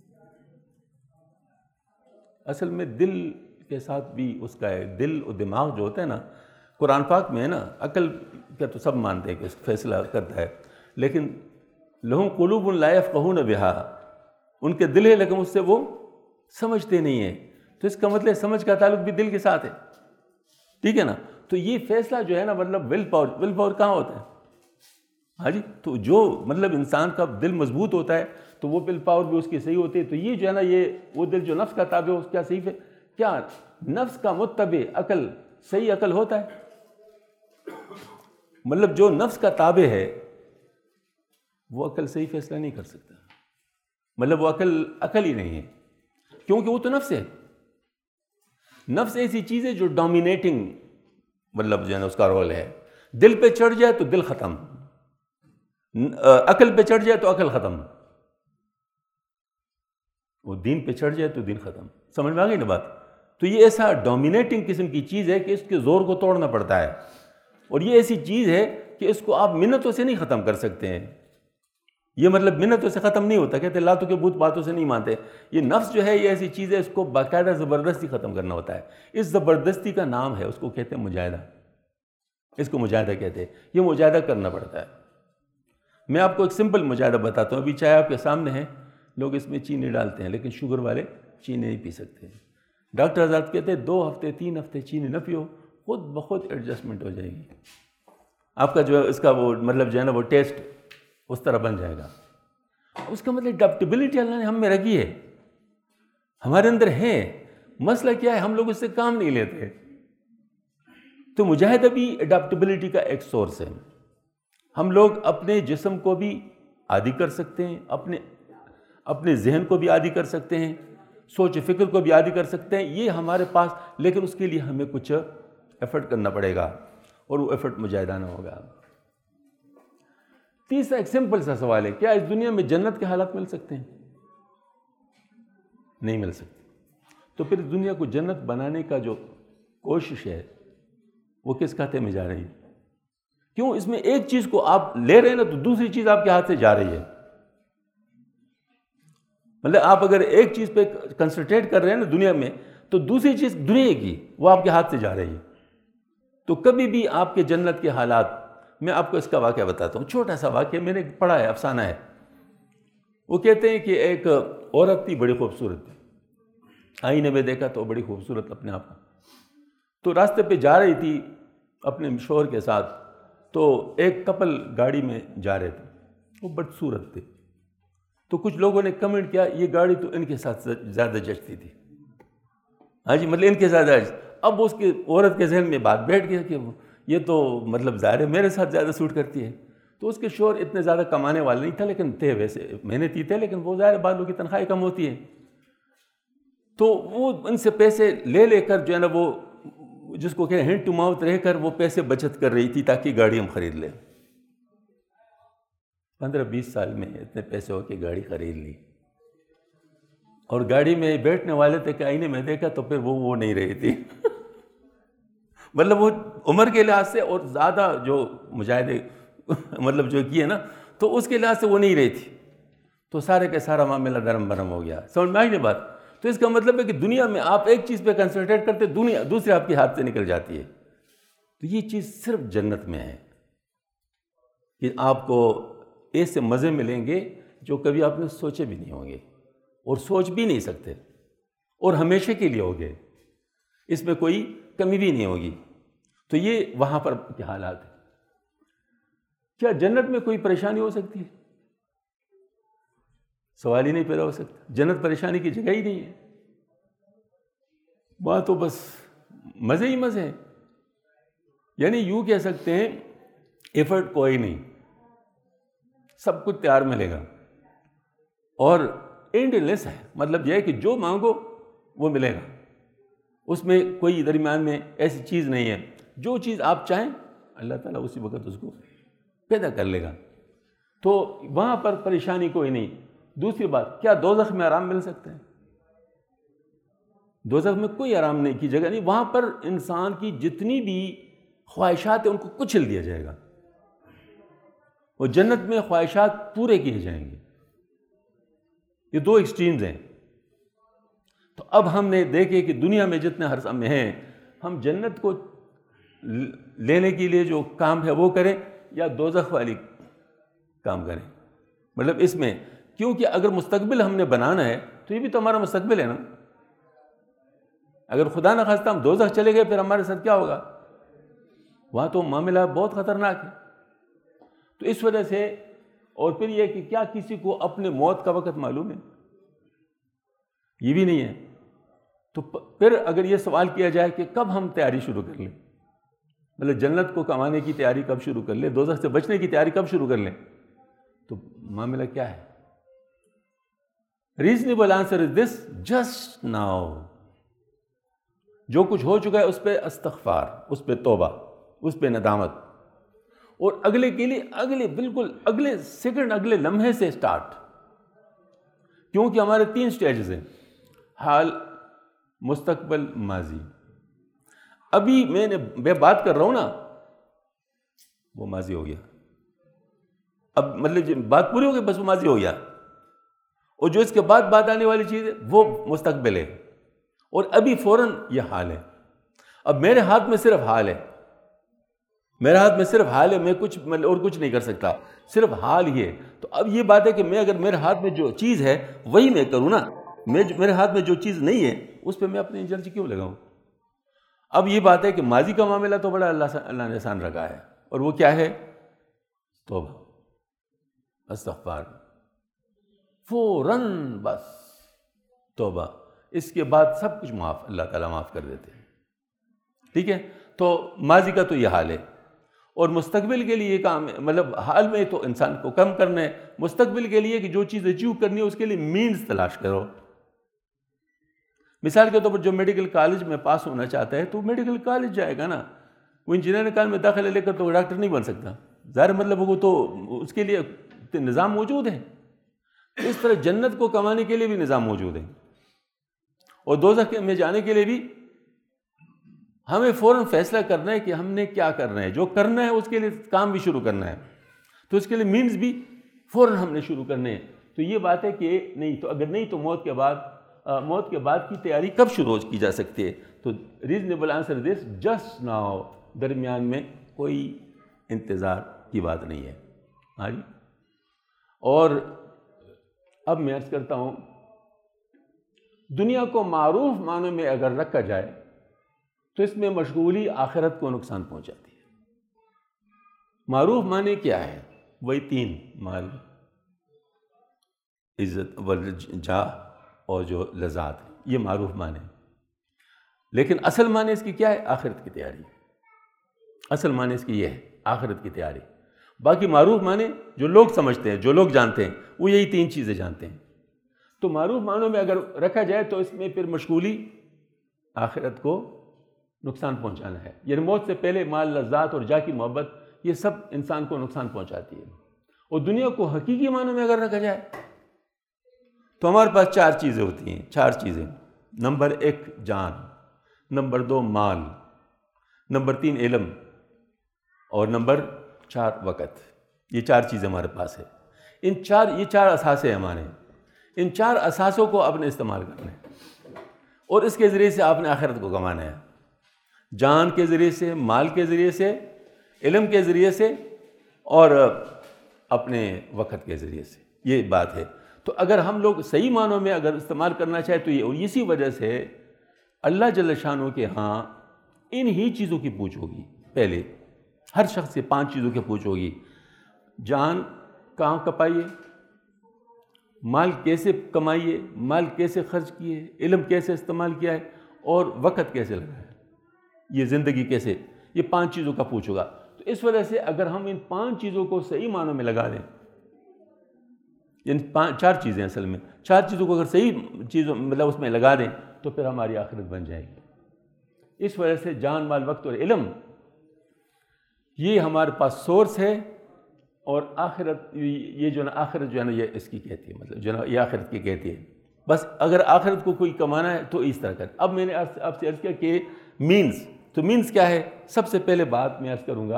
Speaker 3: اصل میں دل کے ساتھ بھی اس کا ہے. دل و دماغ جو ہوتا ہے نا قرآن پاک میں ہے نا، عقل کا تو سب مانتے ہیں کہ فیصلہ کرتا ہے، لیکن لہم قلوب لا یفقہون بہا، ان کے دل ہے لیکن اس سے وہ سمجھتے نہیں ہیں. تو اس کا مطلب سمجھ کا تعلق بھی دل کے ساتھ ہے. ٹھیک ہے نا. تو یہ فیصلہ جو ہے نا مطلب ول پاور کہاں ہوتا ہے؟ ہاں جی. تو جو مطلب انسان کا دل مضبوط ہوتا ہے تو وہ ول پاور بھی اس کی صحیح ہوتی ہے. تو یہ جو ہے نا یہ وہ دل جو نفس کا تابع ہو اس کیا صحیح ہے؟ کیا نفس کا متبع عقل صحیح عقل ہوتا ہے؟ مطلب جو نفس کا تابع ہے وہ عقل صحیح فیصلہ نہیں کر سکتا. مطلب وہ عقل ہی نہیں ہے، کیونکہ وہ تو نفس ہے. نفس ایسی چیز ہے جو ڈومینیٹنگ مطلب جو ہے نا اس کا رول ہے. دل پہ چڑھ جائے تو دل ختم، عقل پہ چڑھ جائے تو عقل ختم، وہ دین پہ چڑھ جائے تو دین ختم. سمجھ میں آ گئی نا بات؟ تو یہ ایسا ڈومینیٹنگ قسم کی چیز ہے کہ اس کے زور کو توڑنا پڑتا ہے. اور یہ ایسی چیز ہے کہ اس کو آپ منتوں سے نہیں ختم کر سکتے ہیں. یہ مطلب منتوں سے ختم نہیں ہوتا. کہتے لاتوں کے بت باتوں سے نہیں مانتے. یہ نفس جو ہے یہ ایسی چیز ہے، اس کو باقاعدہ زبردستی ختم کرنا ہوتا ہے. اس زبردستی کا نام ہے، اس کو کہتے ہیں مجاہدہ. اس کو مجاہدہ کہتے ہیں. یہ مجاہدہ کرنا پڑتا ہے. میں آپ کو ایک سمپل مجاہدہ بتاتا ہوں. ابھی چائے آپ کے سامنے ہے، لوگ اس میں چینی ڈالتے ہیں لیکن شوگر والے چینی نہیں پی سکتے. ڈاکٹر حضرات کہتے ہیں 2 ہفتے 3 ہفتے چینی نہ پیو، خود بخود ایڈجسٹمنٹ ہو جائے گی. آپ کا جو ہے اس کا وہ مطلب جو ہے نا وہ ٹیسٹ اس طرح بن جائے گا. اس کا مطلب اڈاپٹیبلٹی اللہ نے ہم میں رکھی ہے، ہمارے اندر ہے. مسئلہ کیا ہے؟ ہم لوگ اس سے کام نہیں لیتے. تو مجاہدہ بھی اڈاپٹیبلٹی کا ایک سورس ہے. ہم لوگ اپنے جسم کو بھی عادی کر سکتے ہیں، اپنے ذہن کو بھی عادی کر سکتے ہیں، سوچ فکر کو بھی عادی کر سکتے ہیں. یہ ہمارے پاس، لیکن اس کے لیے ہمیں کچھ ایفرٹ کرنا پڑے گا اور وہ ایفرٹ مجاہدانہ ہوگا. تیسرا ایک سمپل سا سوال ہے، کیا اس دنیا میں جنت کے حالات مل سکتے ہیں؟ نہیں مل سکتے. تو پھر اس دنیا کو جنت بنانے کا جو کوشش ہے وہ کس کھاتے میں جا رہی ہے؟ کیوں؟ اس میں ایک چیز کو آپ لے رہے ہیں نا تو دوسری چیز آپ کے ہاتھ سے جا رہی ہے. مطلب آپ اگر ایک چیز پہ کنسنٹریٹ کر رہے ہیں نا دنیا میں، تو دوسری چیز دنیا کی وہ آپ کے ہاتھ سے جا رہی ہے. تو کبھی بھی آپ کے جنت کے حالات، میں آپ کو اس کا واقعہ بتاتا ہوں. چھوٹا سا واقعہ میں نے پڑھا ہے، افسانہ ہے. وہ کہتے ہیں کہ ایک عورت تھی، بڑی خوبصورت تھی. آئینے میں دیکھا تو بڑی خوبصورت اپنے آپ کو. تو راستے پہ جا رہی تھی اپنے شوہر کے ساتھ. تو ایک کپل گاڑی میں جا رہے تھے، وہ بدصورت تھے. تو کچھ لوگوں نے کمنٹ کیا یہ گاڑی تو ان کے ساتھ زیادہ جچتی تھی. ہاں جی، مطلب ان کے ساتھ زیادہ. اب اس کی عورت کے ذہن میں بات بیٹھ گیا کہ یہ تو مطلب ظاہر ہے میرے ساتھ زیادہ سوٹ کرتی ہے. تو اس کے شوہر اتنے زیادہ کمانے والے نہیں تھا، لیکن تھے ویسے محنتی تھے، لیکن وہ ظاہر بعض لوگوں کی تنخواہیں کم ہوتی ہے. تو وہ ان سے پیسے لے کر جو ہے نا وہ جس کو کہ ہینڈ ٹو ماؤتھ رہ کر وہ پیسے بچت کر رہی تھی تاکہ گاڑی ہم خرید لیں. 15-20 سال میں اتنے پیسے ہو کے گاڑی خرید لی. اور گاڑی میں بیٹھنے والے تھے کہ آئینے میں دیکھا تو پھر وہ نہیں رہی تھی. مطلب وہ عمر کے لحاظ سے اور زیادہ جو مجاہدے مطلب جو کیے نا تو اس کے لحاظ سے وہ نہیں رہی تھی. تو سارے کا سارا معاملہ نرم برم ہو گیا. سمجھ میں آئی نہیں بات؟ تو اس کا مطلب ہے کہ دنیا میں آپ ایک چیز پہ کنسنٹریٹ کرتے، دنیا دوسرے آپ کے ہاتھ سے نکل جاتی ہے. تو یہ چیز صرف جنت میں ہے کہ آپ کو ایسے مزے ملیں گے جو کبھی آپ نے سوچے بھی نہیں ہوں گے اور سوچ بھی نہیں سکتے، اور ہمیشہ کے لیے ہوگے، اس میں کوئی کمی بھی نہیں ہوگی۔ تو یہ وہاں پر کے حالات ہیں۔ کیا جنت میں کوئی پریشانی ہو سکتی ہے؟ سوال ہی نہیں پیدا ہو سکتا۔ جنت پریشانی کی جگہ ہی نہیں ہے، وہاں تو بس مزے ہی مزے ہیں۔ یعنی یوں کہہ سکتے ہیں ایفرٹ کوئی نہیں، سب کچھ تیار ملے گا، اور اینڈ لیس ہے، مطلب یہ ہے کہ جو مانگو وہ ملے گا، اس میں کوئی درمیان میں ایسی چیز نہیں ہے۔ جو چیز آپ چاہیں اللہ تعالیٰ اسی وقت اس کو پیدا کر لے گا، تو وہاں پر پریشانی کوئی نہیں۔ دوسری بات، کیا دوزخ میں آرام مل سکتا ہے؟ دوزخ میں کوئی آرام نہیں کی جگہ نہیں، وہاں پر انسان کی جتنی بھی خواہشات ہیں ان کو کچل دیا جائے گا، اور جنت میں خواہشات پورے کیے جائیں گے۔ یہ دو ایکسٹریمز ہیں۔ تو اب ہم نے دیکھے کہ دنیا میں جتنے ہر میں ہیں، ہم جنت کو لینے کے لیے جو کام ہے وہ کریں یا دوزخ والی کام کریں۔ مطلب اس میں کیونکہ اگر مستقبل ہم نے بنانا ہے تو یہ بھی تو ہمارا مستقبل ہے نا۔ اگر خدا نہ خواستہ ہم دوزخ چلے گئے پھر ہمارے ساتھ کیا ہوگا؟ وہاں تو معاملہ بہت خطرناک ہے۔ تو اس وجہ سے، اور پھر یہ کہ کیا کسی کو اپنے موت کا وقت معلوم ہے؟ یہ بھی نہیں ہے۔ تو پھر اگر یہ سوال کیا جائے کہ کب ہم تیاری شروع کر لیں، مطلب جنت کو کمانے کی تیاری کب شروع کر لیں، دوزخ سے بچنے کی تیاری کب شروع کر لیں، تو معاملہ کیا ہے؟ Reasonable answer is this: just now. جو کچھ ہو چکا ہے اس پہ استغفار، اس پہ توبہ، اس پہ ندامت، اور اگلے کے لیے بالکل اگلے سیکنڈ، اگلے لمحے سے سٹارٹ۔ کیونکہ ہمارے 3 سٹیجز ہیں: حال، مستقبل، ماضی۔ ابھی میں بات کر رہا ہوں نا، وہ ماضی ہو گیا۔ اب مطلب بات پوری ہو گئی، بس وہ ماضی ہو گیا، اور جو اس کے بعد بات آنے والی چیز ہے وہ مستقبل ہے، اور ابھی فوراً یہ حال ہے۔ اب میرے ہاتھ میں صرف حال ہے، میرے ہاتھ میں صرف حال ہے، میں کچھ اور کچھ نہیں کر سکتا، صرف حال ہی ہے۔ تو اب یہ بات ہے کہ میں اگر میرے ہاتھ میں جو چیز ہے وہی میں کروں نا، میرے ہاتھ میں جو چیز نہیں ہے اس پہ میں اپنی انرجی کیوں لگاؤں؟ اب یہ بات ہے کہ ماضی کا معاملہ تو بڑا اللہ نے آسان رکھا ہے، اور وہ کیا ہے؟ توبہ، استغفار، فوراً بس توبہ۔ اس کے بعد سب کچھ معاف، اللہ تعالیٰ معاف کر دیتے ہیں۔ ٹھیک ہے؟ تو ماضی کا تو یہ حال ہے، اور مستقبل کے لیے یہ کام ہے، مطلب حال میں تو انسان کو کم کرنا ہے، مستقبل کے لیے کہ جو چیز اچیو کرنی ہے اس کے لیے مینز تلاش کرو۔ مثال کے طور پر جو میڈیکل کالج میں پاس ہونا چاہتا ہے تو میڈیکل کالج جائے گا نا، وہ انجینئرنگ کالج میں داخلہ لے کر تو ڈاکٹر نہیں بن سکتا، ظاہر مطلب وہ تو اس کے لیے نظام موجود ہے۔ اس طرح جنت کو کمانے کے لیے بھی نظام موجود ہے، اور دوزخ میں جانے کے لیے بھی ہمیں فوراً فیصلہ کرنا ہے کہ ہم نے کیا کرنا ہے، جو کرنا ہے اس کے لیے کام بھی شروع کرنا ہے، تو اس کے لیے مینز بھی فوراً ہم نے شروع کرنے ہیں۔ تو یہ بات ہے کہ نہیں تو اگر نہیں تو موت کے بعد کی تیاری کب شروع کی جا سکتی ہے؟ تو reasonable answer this: just now. درمیان میں کوئی انتظار کی بات نہیں ہے۔ ہاں جی۔ اور اب میں عرض کرتا ہوں، دنیا کو معروف معنوں میں اگر رکھا جائے تو اس میں مشغولی آخرت کو نقصان پہنچاتی ہے۔ معروف معنی کیا ہے؟ وہی 3: مال، عزت و جاہ، اور جو لذات، یہ معروف معنی۔ لیکن اصل معنی اس کی کیا ہے؟ آخرت کی تیاری۔ اصل معنی اس کی یہ ہے، آخرت کی تیاری۔ باقی معروف معنی جو لوگ سمجھتے ہیں، جو لوگ جانتے ہیں، وہ یہی 3 چیزیں جانتے ہیں۔ تو معروف معنوں میں اگر رکھا جائے تو اس میں پھر مشغولی آخرت کو نقصان پہنچانا ہے، یعنی موت سے پہلے مال، لذات اور جاہ کی محبت، یہ سب انسان کو نقصان پہنچاتی ہے۔ اور دنیا کو حقیقی معنوں میں اگر رکھا جائے تو ہمارے پاس 4 چیزیں ہوتی ہیں، 4 چیزیں۔ نمبر 1 جان، نمبر 2 مال، نمبر 3 علم، اور نمبر 4 وقت۔ یہ 4 چیزیں ہمارے پاس ہے۔ یہ 4 اثاثے ہیں ہمارے۔ ان 4 اثاثوں کو آپ نے استعمال کرنا ہے، اور اس کے ذریعے سے آپ نے آخرت کو کمانا ہے۔ جان کے ذریعے سے، مال کے ذریعے سے، علم کے ذریعے سے اور اپنے وقت کے ذریعے سے، یہ بات ہے۔ تو اگر ہم لوگ صحیح معنوں میں اگر استعمال کرنا چاہیں تو یہ، اور اسی وجہ سے اللہ جل شانہ کے ہاں ان ہی چیزوں کی پوچھ ہوگی۔ پہلے ہر شخص سے 5 چیزوں کی پوچھ ہوگی۔ جان کہاں کپائیے، مال کیسے کمائیے، مال کیسے خرچ کیے، علم کیسے استعمال کیا ہے، اور وقت کیسے لگایا، یہ زندگی کیسے، یہ 5 چیزوں کا پوچھ ہوگا۔ تو اس وجہ سے اگر ہم ان 5 چیزوں کو صحیح معنوں میں لگا دیں، یعنی 4 چیزیں اصل میں، 4 چیزوں کو اگر صحیح چیزوں مطلب اس میں لگا دیں تو پھر ہماری آخرت بن جائے گی۔ اس وجہ سے جان، مال، وقت اور علم یہ ہمارے پاس سورس ہے، اور آخرت یہ جو نا آخرت جو ہے نا یہ اس کی کہتی ہے، مطلب جو نا یہ آخرت کی کہتی ہے۔ بس اگر آخرت کو کوئی کمانا ہے تو اس طرح کر۔ اب میں نے آپ سے عرض کیا کہ مینز، تو مینز کیا ہے؟ سب سے پہلے بات میں عرض کروں گا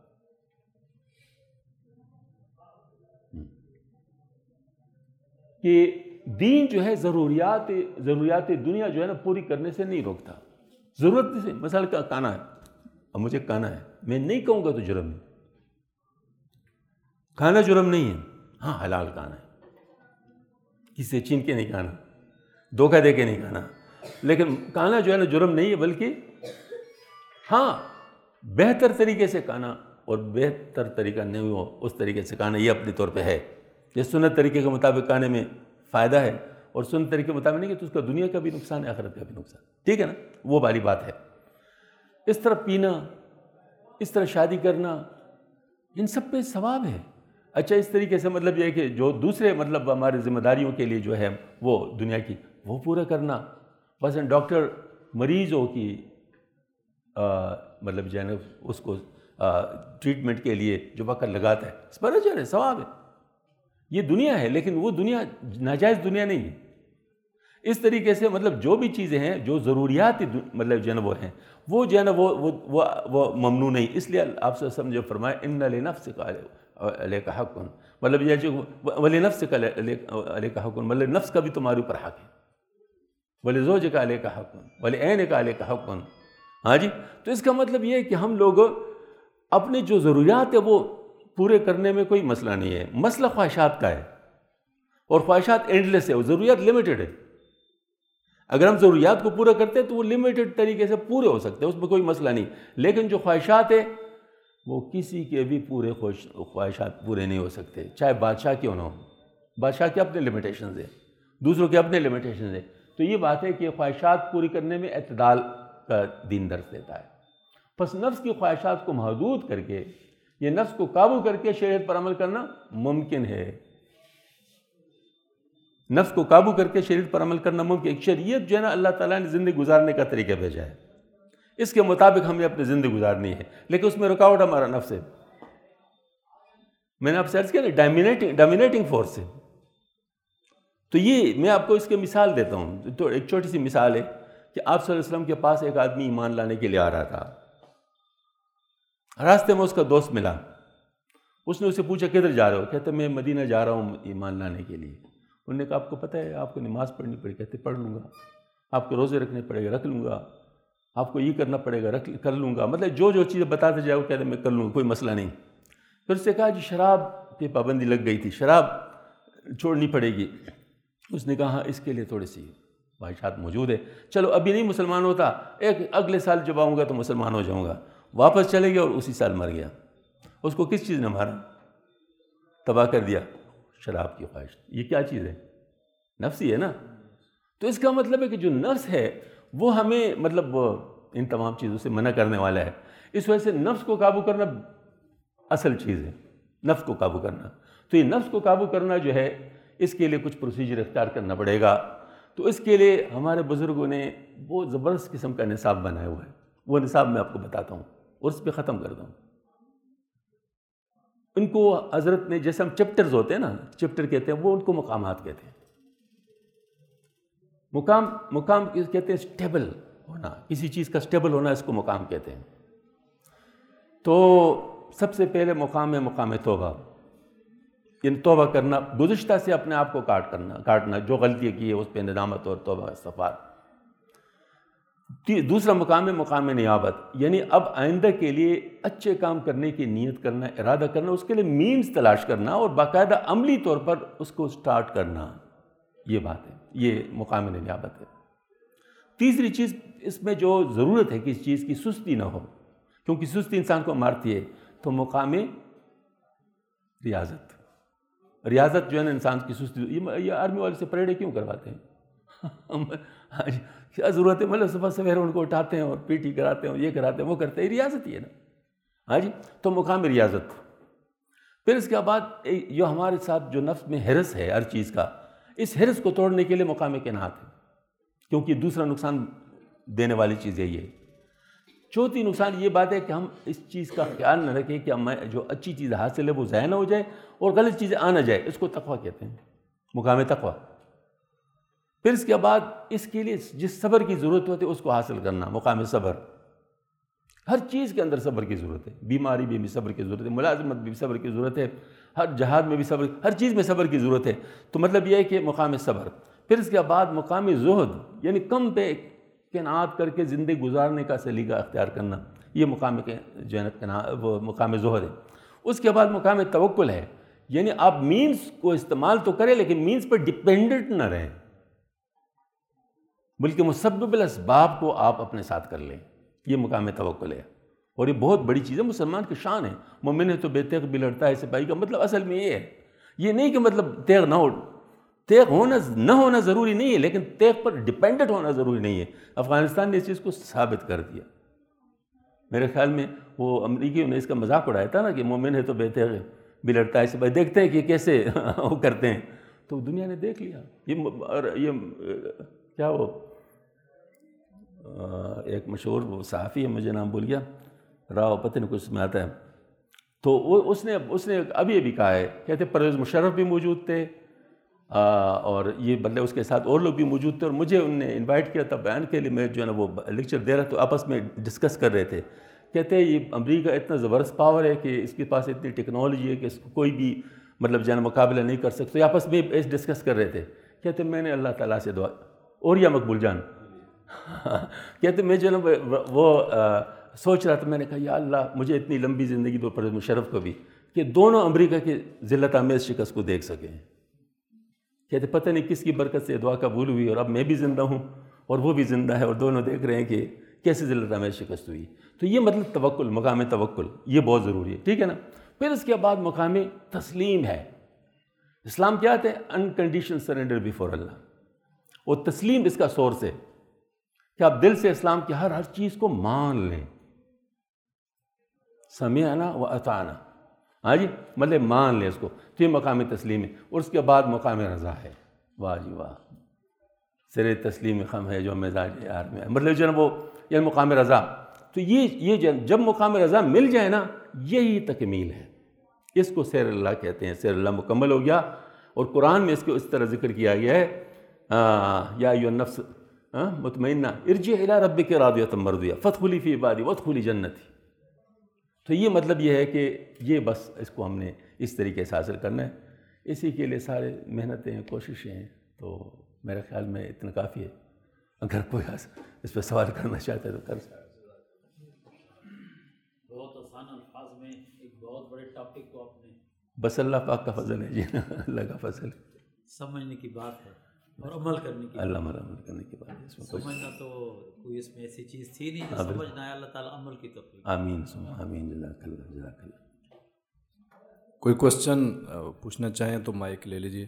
Speaker 3: کہ دین جو ہے ضروریات دنیا جو ہے نا پوری کرنے سے نہیں روکتا۔ ضرورت سے مثال کا کھانا ہے، اب مجھے کھانا ہے، میں نہیں کہوں گا تو جرم نہیں، کھانا جرم نہیں ہے، ہاں حلال کھانا ہے، کسی سے چھین کے نہیں کھانا، دھوکہ دے کے نہیں کھانا، لیکن کھانا جو ہے نا جرم نہیں ہے، بلکہ ہاں بہتر طریقے سے کھانا، اور بہتر طریقہ نہیں ہو اس طریقے سے کھانا، یہ اپنے طور پہ ہے۔ یہ سنت طریقے کے مطابق کھانے میں فائدہ ہے، اور سنت طریقے کے مطابق نہیں کہ تو اس کا دنیا کا بھی نقصان ہے، آخرت کا بھی نقصان، ٹھیک ہے نا، وہ والی بات ہے۔ اس طرح پینا، اس طرح شادی کرنا، ان سب پہ ثواب ہے۔ اچھا، اس طریقے سے مطلب یہ ہے کہ جو دوسرے مطلب ہمارے ذمہ داریوں کے لیے جو ہے وہ دنیا کی وہ پورا کرنا، بس ڈاکٹر مریضوں کی مطلب جو ہے نا اس کو ٹریٹمنٹ کے لیے جو وقت لگاتا ہے، اس پر اجر ہے، ثواب ہے۔ یہ دنیا ہے، لیکن وہ دنیا ناجائز دنیا نہیں ہے۔ اس طریقے سے مطلب جو بھی چیزیں ہیں جو ضروریات مطلب جو ہے نا وہ ہیں، وہ جو ہے نا وہ ممنوع نہیں۔ اس لیے آپ سے سمجھو فرمائے ان لنفسک علیک حق، مطلب یہ جو ولنفسک علیک حق، مطلب نفس کا بھی تمہارے اوپر حق ہے، ولزوجک علیک حق، ولعینک علیک حق۔ ہاں جی، تو اس کا مطلب یہ ہے کہ ہم لوگ اپنے جو ضروریات ہے وہ پورے کرنے میں کوئی مسئلہ نہیں ہے، مسئلہ خواہشات کا ہے، اور خواہشات اینڈ لیس ہے، اور ضروریات لمیٹڈ ہے۔ اگر ہم ضروریات کو پورا کرتے ہیں تو وہ لمیٹڈ طریقے سے پورے ہو سکتے ہیں، اس میں کوئی مسئلہ نہیں، لیکن جو خواہشات ہیں وہ کسی کے بھی پورے خواہشات پورے نہیں ہو سکتے، چاہے بادشاہ کیوں نہ ہو۔ بادشاہ کے اپنے لمیٹیشنز ہیں، دوسروں کے اپنے لمیٹیشنز ہیں۔ تو یہ بات ہے کہ خواہشات پوری کرنے میں اعتدال کا دین درس دیتا ہے۔ پس نفس کی خواہشات کو محدود کر کے، یہ نفس کو قابو کر کے شریعت پر عمل کرنا ممکن ہے، نفس کو قابو کر کے شریعت پر عمل کرنا ممکن ہے۔ شریعت جو ہے نا اللہ تعالیٰ نے زندگی گزارنے کا طریقہ بھیجا ہے، اس کے مطابق ہمیں اپنی زندگی گزارنی ہے، لیکن اس میں رکاوٹ ہمارا نفس ہے۔ میں نے آپ سے عرض کیا نا، ڈومینیٹنگ فورس ہے۔ تو یہ میں آپ کو اس کی مثال دیتا ہوں، تو ایک چھوٹی سی مثال ہے کہ آپ صلی اللہ علیہ وسلم کے پاس ایک آدمی ایمان لانے کے لیے آ رہا تھا، راستے میں اس کا دوست ملا، اس نے اسے پوچھا کدھر جا رہے ہو؟ کہتے میں مدینہ جا رہا ہوں ایمان لانے کے لیے۔ انہوں نے کہا آپ کو پتہ ہے آپ کو نماز پڑھنی پڑے گی؟ کہتے پڑھ لوں گا۔ آپ کو روزے رکھنے پڑے گا؟ رکھ لوں گا۔ آپ کو یہ کرنا پڑے گا؟ کر لوں گا۔ مطلب جو چیزیں بتاتے جائے وہ کہتے میں کر لوں گا، کوئی مسئلہ نہیں۔ پھر اس سے کہا جی شراب پہ پابندی لگ گئی تھی، شراب چھوڑنی پڑے گی۔ اس نے کہا ہاں اس کے لیے تھوڑی سی خواہشات موجود ہے، چلو ابھی نہیں مسلمان ہوتا، ایک اگلے سال جب آؤں گا تو مسلمان ہو جاؤں گا۔ واپس چلے گیا اور اسی سال مر گیا۔ اس کو کس چیز نے مارا؟ تباہ کر دیا، شراب کی خواہش۔ یہ کیا چیز ہے؟ نفس ہی ہے نا۔ تو اس کا مطلب ہے کہ جو نفس ہے وہ ہمیں مطلب ان تمام چیزوں سے منع کرنے والا ہے۔ اس وجہ سے نفس کو قابو کرنا اصل چیز ہے، نفس کو قابو کرنا۔ تو یہ نفس کو قابو کرنا جو ہے اس کے لیے کچھ پروسیجر اختیار کرنا پڑے گا۔ تو اس کے لیے ہمارے بزرگوں نے بہت زبردست قسم کا نصاب بنایا ہوا ہے، وہ نصاب میں آپ کو بتاتا ہوں اور اس پہ ختم کرتا ہوں۔ ان کو حضرت نے، جیسے ہم چیپٹرز ہوتے ہیں نا، چیپٹر کہتے ہیں، وہ ان کو مقامات کہتے ہیں۔ مقام کہتے ہیں سٹیبل ہونا، کسی چیز کا سٹیبل ہونا، اس کو مقام کہتے ہیں۔ تو سب سے پہلے مقام ہے مقام توبہ، یعنی توبہ کرنا، گزشتہ سے اپنے آپ کو کاٹنا، جو غلطی کی ہے اس پہ ندامت اور توبہ استغفار۔ دوسرا مقام ہے مقام نیابت، یعنی اب آئندہ کے لیے اچھے کام کرنے کی نیت کرنا، ارادہ کرنا، اس کے لیے مینز تلاش کرنا اور باقاعدہ عملی طور پر اس کو سٹارٹ کرنا، یہ بات ہے، یہ مقام نیابت ہے۔ تیسری چیز اس میں جو ضرورت ہے کہ اس چیز کی سستی نہ ہو، کیونکہ سستی انسان کو مارتی ہے، تو مقام ریاضت، ریاضت جو ہے نا انسان کی سستی، یہ آرمی والے سے پریڈیں کیوں کرواتے ہیں؟ کیا ضرورت ہے؟ مطلب صبح سویرے ان کو اٹھاتے ہیں اور پی ٹی کراتے ہیں اور یہ کراتے ہیں وہ کرتے ہیں، ریاضت ہی ہے نا۔ ہاں جی، تو مقام ریاضت۔ پھر اس کے بعد جو ہمارے ساتھ جو نفس میں حرص ہے ہر چیز کا، اس حرص کو توڑنے کے لیے مقام قناعت ہے، کیونکہ دوسرا نقصان دینے والی چیز یہی ہے۔ چوتھی نقصان یہ بات ہے کہ ہم اس چیز کا خیال نہ رکھیں کہ ہمیں جو اچھی چیز حاصل ہے وہ ضائع نہ ہو جائے اور غلط چیزیں آ نہ جائے، اس کو تقویٰ کہتے ہیں، مقام تقویٰ۔ پھر اس کے بعد اس کے لیے جس صبر کی ضرورت ہوتی ہے اس کو حاصل کرنا، مقام صبر۔ ہر چیز کے اندر صبر کی ضرورت ہے، بیماری میں بھی صبر کی ضرورت ہے، ملازمت میں بھی صبر کی ضرورت ہے، ہر جہاد میں بھی صبر، ہر چیز میں صبر کی ضرورت ہے۔ تو مطلب یہ ہے کہ مقام صبر۔ پھر اس کے بعد مقام زہد، یعنی کم پہ قناعت کر کے زندگی گزارنے کا سلیقہ اختیار کرنا، یہ مقام وہ مقام زہد ہے۔ اس کے بعد مقام توکل ہے، یعنی آپ مینز کو استعمال تو کریں لیکن مینز پر ڈیپینڈنٹ نہ رہیں، بلکہ مسبب الاسباب کو آپ اپنے ساتھ کر لیں، یہ مقام توکل ہے۔ اور یہ بہت بڑی چیز ہے، مسلمان کی شان ہے۔ مومن ہے تو بے تیغ بھی لڑتا ہے سپاہی کا مطلب اصل میں یہ ہے، یہ نہیں کہ مطلب تیغ نہ ہو، تیغ ہونا نہ ہونا ضروری نہیں ہے، لیکن تیغ پر ڈیپینڈنٹ ہونا ضروری نہیں ہے۔ افغانستان نے اس چیز کو ثابت کر دیا۔ میرے خیال میں وہ امریکیوں نے اس کا مذاق اڑایا تھا نا کہ مومن ہے تو بے تیغ بھی لڑتا ہے سپاہی، دیکھتے ہیں کہ کیسے وہ کرتے ہیں، تو دنیا نے دیکھ لیا۔ یہ کیا وہ ایک مشہور وہ صحافی ہے، مجھے نام بھول گیا، راؤ پتہ نہیں کچھ اس میں آتا ہے، تو وہ اس نے ابھی کہا ہے، کہتے پرویز مشرف بھی موجود تھے اور یہ بدلے اس کے ساتھ اور لوگ بھی موجود تھے، اور مجھے انہوں نے انوائٹ کیا تھا بیان کے لیے، میں جو ہے نا وہ لیکچر دے رہا تو آپس میں ڈسکس کر رہے تھے۔ کہتے ہیں یہ امریکہ اتنا زبردست پاور ہے کہ اس کے پاس اتنی ٹیکنالوجی ہے کہ اس کو کوئی بھی مطلب جو ہے نا مقابلہ نہیں کر سکتے، آپس میں ڈسکس کر رہے تھے۔ کہتے میں نے اللہ تعالیٰ سے دعا، اور یا مقبول جان کہتے میں جو ہے نا وہ سوچ رہا تھا، میں نے کہا یا اللہ مجھے اتنی لمبی زندگی دو پرویز مشرف کو بھی، کہ دونوں امریکہ کی ذلت آمیز شکست کو دیکھ سکیں۔ کہتے پتہ نہیں کس کی برکت سے دعا قبول ہوئی اور اب میں بھی زندہ ہوں اور وہ بھی زندہ ہے اور دونوں دیکھ رہے ہیں کہ کیسے ذلت آمیز شکست ہوئی۔ تو یہ مطلب توکل، مقام توکل، یہ بہت ضروری ہے، ٹھیک ہے نا۔ پھر اس کے بعد مقام تسلیم ہے۔ اسلام کیا ہے؟ انکنڈیشنل سرنڈر بیفور اللہ، اور تسلیم اس کا سورس ہے کہ آپ دل سے اسلام کی ہر چیز کو مان لیں، سمعنا و اطعنا، ہاں جی، مطلب مان لیں اس کو، تو یہ مقام تسلیم ہے۔ اور اس کے بعد مقام رضا ہے۔ واہ جی واہ، سر تسلیم خم ہے جو مزاج یار میں، مطلب جو ہے وہ یعنی مقام رضا۔ تو یہ جب مقام رضا مل جائے نا، یہی تکمیل ہے، اس کو سیر اللہ کہتے ہیں۔ سیر اللہ مکمل ہو گیا، اور قرآن میں اس کو اس طرح ذکر کیا گیا ہے، یا ایھا النفس مطمئنہ ارجعی الی ربک راضیۃ مرضیہ فادخلی فی عبادی وادخلی جنتی۔ تو یہ مطلب یہ ہے کہ یہ بس اس کو ہم نے اس طریقے سے حاصل کرنا ہے، اسی کے لیے سارے محنتیں کوششیں ہیں۔ تو میرے خیال میں اتنا کافی ہے، اگر کوئی اس پہ سوال کرنا چاہتا ہے تو کر سکتا ہے۔
Speaker 4: بہت آسان الفاظ میں ایک بہت بڑے ٹاپک کو آپ نے،
Speaker 3: بس اللہ پاک کا فضل ہے جی، اللہ کا فضل ہے،
Speaker 4: سمجھنے کی بات ہے اور عمل کرنے کی،
Speaker 3: اللہ عمل کرنے کی بات ہے۔ اس میں
Speaker 4: سمجھنا تو کوئی اس میں ایسی چیز تھی نہیں، جو سمجھنا ہے، اللہ تعالیٰ عمل کی توفیق۔
Speaker 3: آمین آمین، جزاک اللہ جزاک اللہ۔
Speaker 1: کوئی کوسچن پوچھنا چاہیں تو مائک لے لیجیے۔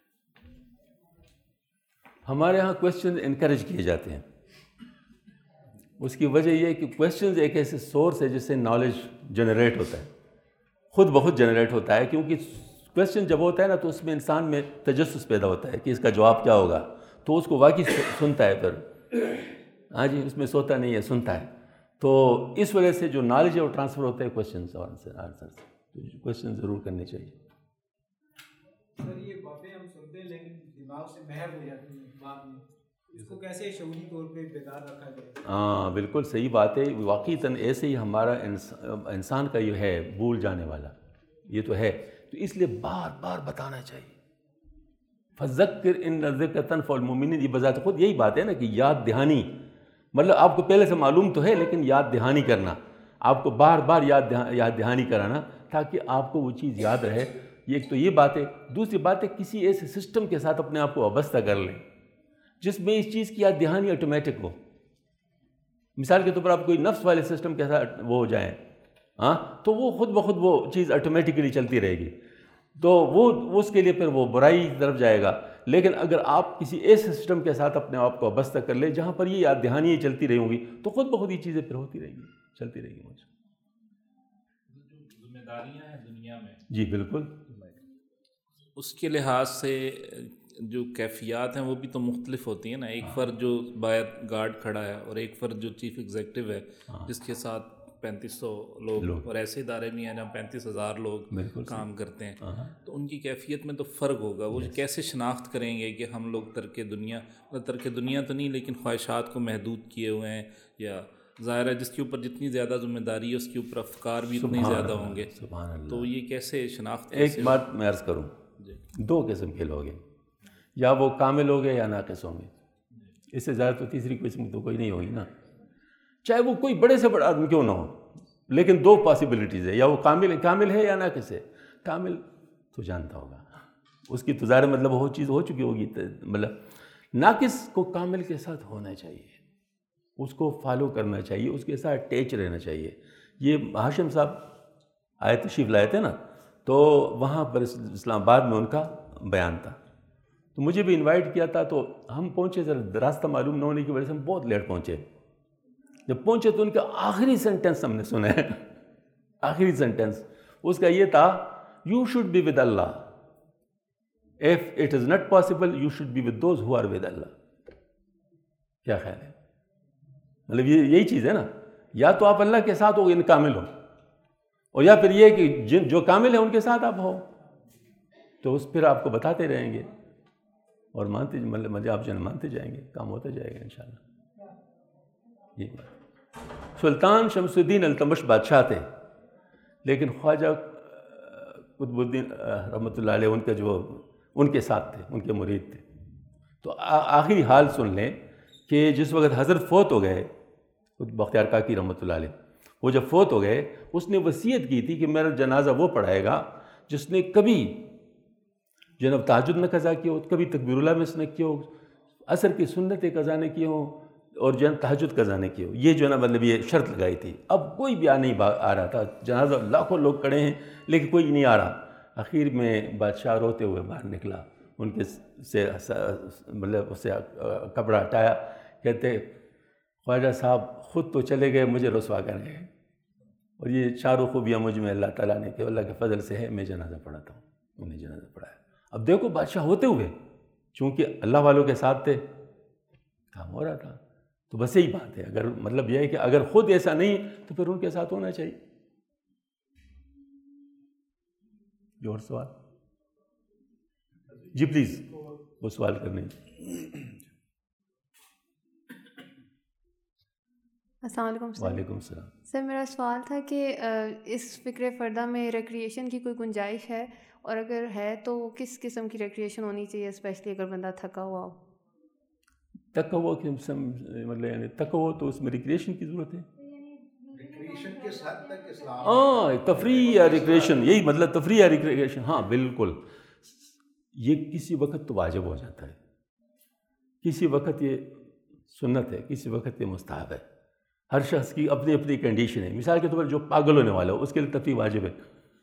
Speaker 3: ہمارے ہاں کویسچن انکریج کیے جاتے ہیں، اس کی وجہ یہ ہے کہ کویسچنز ایک ایسے سورس ہے جس سے نالج جنریٹ ہوتا ہے، خود بخود جنریٹ ہوتا ہے، کیونکہ کویسچن جب ہوتا ہے نا تو اس میں انسان میں تجسس پیدا ہوتا ہے کہ اس کا جواب کیا ہوگا، تو اس کو واقعی سنتا ہے، پھر ہاں جی اس میں سوتا نہیں ہے، سنتا ہے۔ تو اس وجہ سے جو نالج ہے وہ ٹرانسفر ہوتا ہے کویسچنز اور آنسر سے۔ کویسچن ضرور کرنے چاہیے۔
Speaker 5: سر یہ باتیں ہم سنتے ہیں لیکن دماغ سے محو ہو جاتی ہیں بعد میں، اس کو کیسے شعوری طور پہ بیدار رکھا جائے؟
Speaker 3: ہاں بالکل صحیح بات ہے، واقعتاً ایسے ہی ہمارا انسان کا یہ ہے بھول جانے والا، یہ تو ہے، تو اس لیے بار بار بتانا چاہیے۔ فذکر ان الذکر تنفع المؤمنین، یہ بذات خود یہی بات ہے نا کہ یاد دہانی مطلب آپ کو پہلے سے معلوم تو ہے لیکن یاد دہانی کرنا، آپ کو بار بار یاد دہانی کرانا تاکہ آپ کو وہ چیز یاد رہے. یہ ایک تو یہ بات ہے. دوسری بات ہے کسی ایسے سسٹم کے ساتھ اپنے آپ کو وابستہ کر لیں جس میں اس چیز کی یاد دہانی آٹومیٹک ہو. مثال کے طور پر آپ کوئی نفس والے سسٹم کے ساتھ وہ ہو جائیں تو وہ خود بخود وہ چیز آٹومیٹکلی چلتی رہے گی، تو وہ اس کے لیے پھر وہ برائی کی طرف جائے گا. لیکن اگر آپ کسی ایسے سسٹم کے ساتھ اپنے آپ کو وابستہ کر لیں جہاں پر یہ یاد دہانیاں چلتی رہیں گی تو خود بخود یہ چیزیں پھر ہوتی رہیں گی، چلتی رہے گی. مجھے
Speaker 6: ذمہ داریاں ہیں دنیا میں،
Speaker 3: جی بالکل،
Speaker 6: اس کے لحاظ سے جو کیفیات ہیں وہ بھی تو مختلف ہوتی ہیں نا. ایک فرد جو باہر گارڈ کھڑا ہے اور ایک فرد جو چیف ایگزیکٹو ہے جس کے ساتھ 3500 لوگ اور ایسے ادارے بھی ہیں جہاں 35,000 لوگ کام کرتے ہیں، تو ان کی کیفیت میں تو فرق ہوگا. وہ کیسے شناخت کریں گے کہ ہم لوگ ترک دنیا تو نہیں لیکن خواہشات کو محدود کیے ہوئے ہیں، یا ظاہر ہے جس کے اوپر جتنی زیادہ ذمہ داری ہے اس کے اوپر افکار بھی اتنے زیادہ ہوں گے. تو یہ کیسے شناخت؟
Speaker 3: ایک بات میں عرض کروں، دو قسم کے لوگ ہیں، یا وہ کامل ہو گئے یا ناقص ہوں گے. اس سے زیادہ تو تیسری قسم تو کوئی نہیں ہوگی نا، چاہے وہ کوئی بڑے سے بڑا آدمی کیوں نہ ہو. لیکن دو پاسبلٹیز ہے، یا وہ کامل ہے یا ناقص ہے. کامل تو جانتا ہوگا، اس کی تو ظاہر مطلب وہ چیز ہو چکی ہوگی. مطلب ناقص کو کامل کے ساتھ ہونا چاہیے، اس کو فالو کرنا چاہیے، اس کے ساتھ اٹیچ رہنا چاہیے. یہ ہاشم صاحب آئے تشریف لائے تھے نا، تو وہاں پر اسلام آباد میں ان کا بیان تھا، تو مجھے بھی انوائٹ کیا تھا. تو ہم پہنچے، ذرا راستہ معلوم نہ ہونے کی وجہ سے ہم بہت لیٹ پہنچے. جب پہنچے تو ان کا آخری سینٹنس ہم نے سنا ہے. آخری سینٹنس اس کا یہ تھا، you should be with Allah, if it is not possible you should be with those who are with Allah. کیا خیال ہے؟ مطلب یہی چیز ہے نا، یا تو آپ اللہ کے ساتھ ہو، کامل ہو، اور یا پھر یہ کہ جو کامل ہیں ان کے ساتھ آپ ہو. تو اس پھر آپ کو بتاتے رہیں گے اور مانتے، مطلب آپ مانتے جائیں گے، کام ہوتا جائے گا انشاءاللہ. یہ بات سلطان شمس الدین التمش بادشاہ تھے، لیکن خواجہ قطب الدین رحمۃ اللہ علیہ ان کا جو ان کے ساتھ تھے، ان کے مرید تھے. تو آخری حال سن لیں کہ جس وقت حضرت فوت ہو گئے، بختیار کاکی رحمۃ اللہ علیہ، وہ جب فوت ہو گئے اس نے وصیت کی تھی کہ میرا جنازہ وہ پڑھائے گا جس نے کبھی جناب تہجد نہ قضا کیا ہو، کبھی تکبیر اللہ مس نہ کیا ہو، عصر کی سنتیں قضا نہ کی ہوں، اور جناب تہجد قضا نہ کی ہو. یہ جو ہے نا مطلب یہ شرط لگائی تھی. اب کوئی بھی نہیں آ رہا تھا، جنازہ لاکھوں لوگ کھڑے ہیں لیکن کوئی نہیں آ رہا. آخر میں بادشاہ روتے ہوئے باہر نکلا، ان کے سے مطلب اس سے کپڑا ہٹایا، کہتے خواجہ صاحب خود تو چلے گئے، مجھے رسوا کر گئے، اور یہ چاروں خوبیاں مجھ میں اللہ تعالیٰ نے کہ اللہ کے فضل سے ہے، میں جنازہ پڑھاتا ہوں. انہیں جنازہ پڑھایا. اب دیکھو بادشاہ ہوتے ہوئے چونکہ اللہ والوں کے ساتھ تھے، کام ہو رہا تھا. تو بس یہی بات ہے، اگر مطلب یہ ہے کہ اگر خود ایسا نہیں تو پھر ان کے ساتھ ہونا چاہیے. جو اور سوال؟ جی پلیز، وہ سوال کرنے.
Speaker 7: السلام علیکم سر.
Speaker 3: وعلیکم السلام.
Speaker 7: سر میرا سوال تھا کہ اس فکر فردہ میں ریکریشن کی کوئی گنجائش ہے، اور اگر ہے تو کس قسم کی ریکریشن ہونی چاہیے، اسپیشلی اگر بندہ تھکا ہوا ہو؟
Speaker 3: تھکا ہوا کہ مطلب یعنی تھکا ہوا تو اس میں ریکریشن کی ضرورت ہے.
Speaker 8: ریکریشن کس حد تک اسلام
Speaker 3: تفریح یا ریکریشن، یہی مطلب تفریح یا ریکریشن. ہاں بالکل، یہ کسی وقت تو واجب ہو جاتا ہے، کسی وقت یہ سنت ہے، کسی وقت یہ مستحب ہے. ہر شخص کی اپنی اپنی کنڈیشن ہے. مثال کے طور پر جو پاگل ہونے والا ہو اس کے لیے تفریح واجب ہے.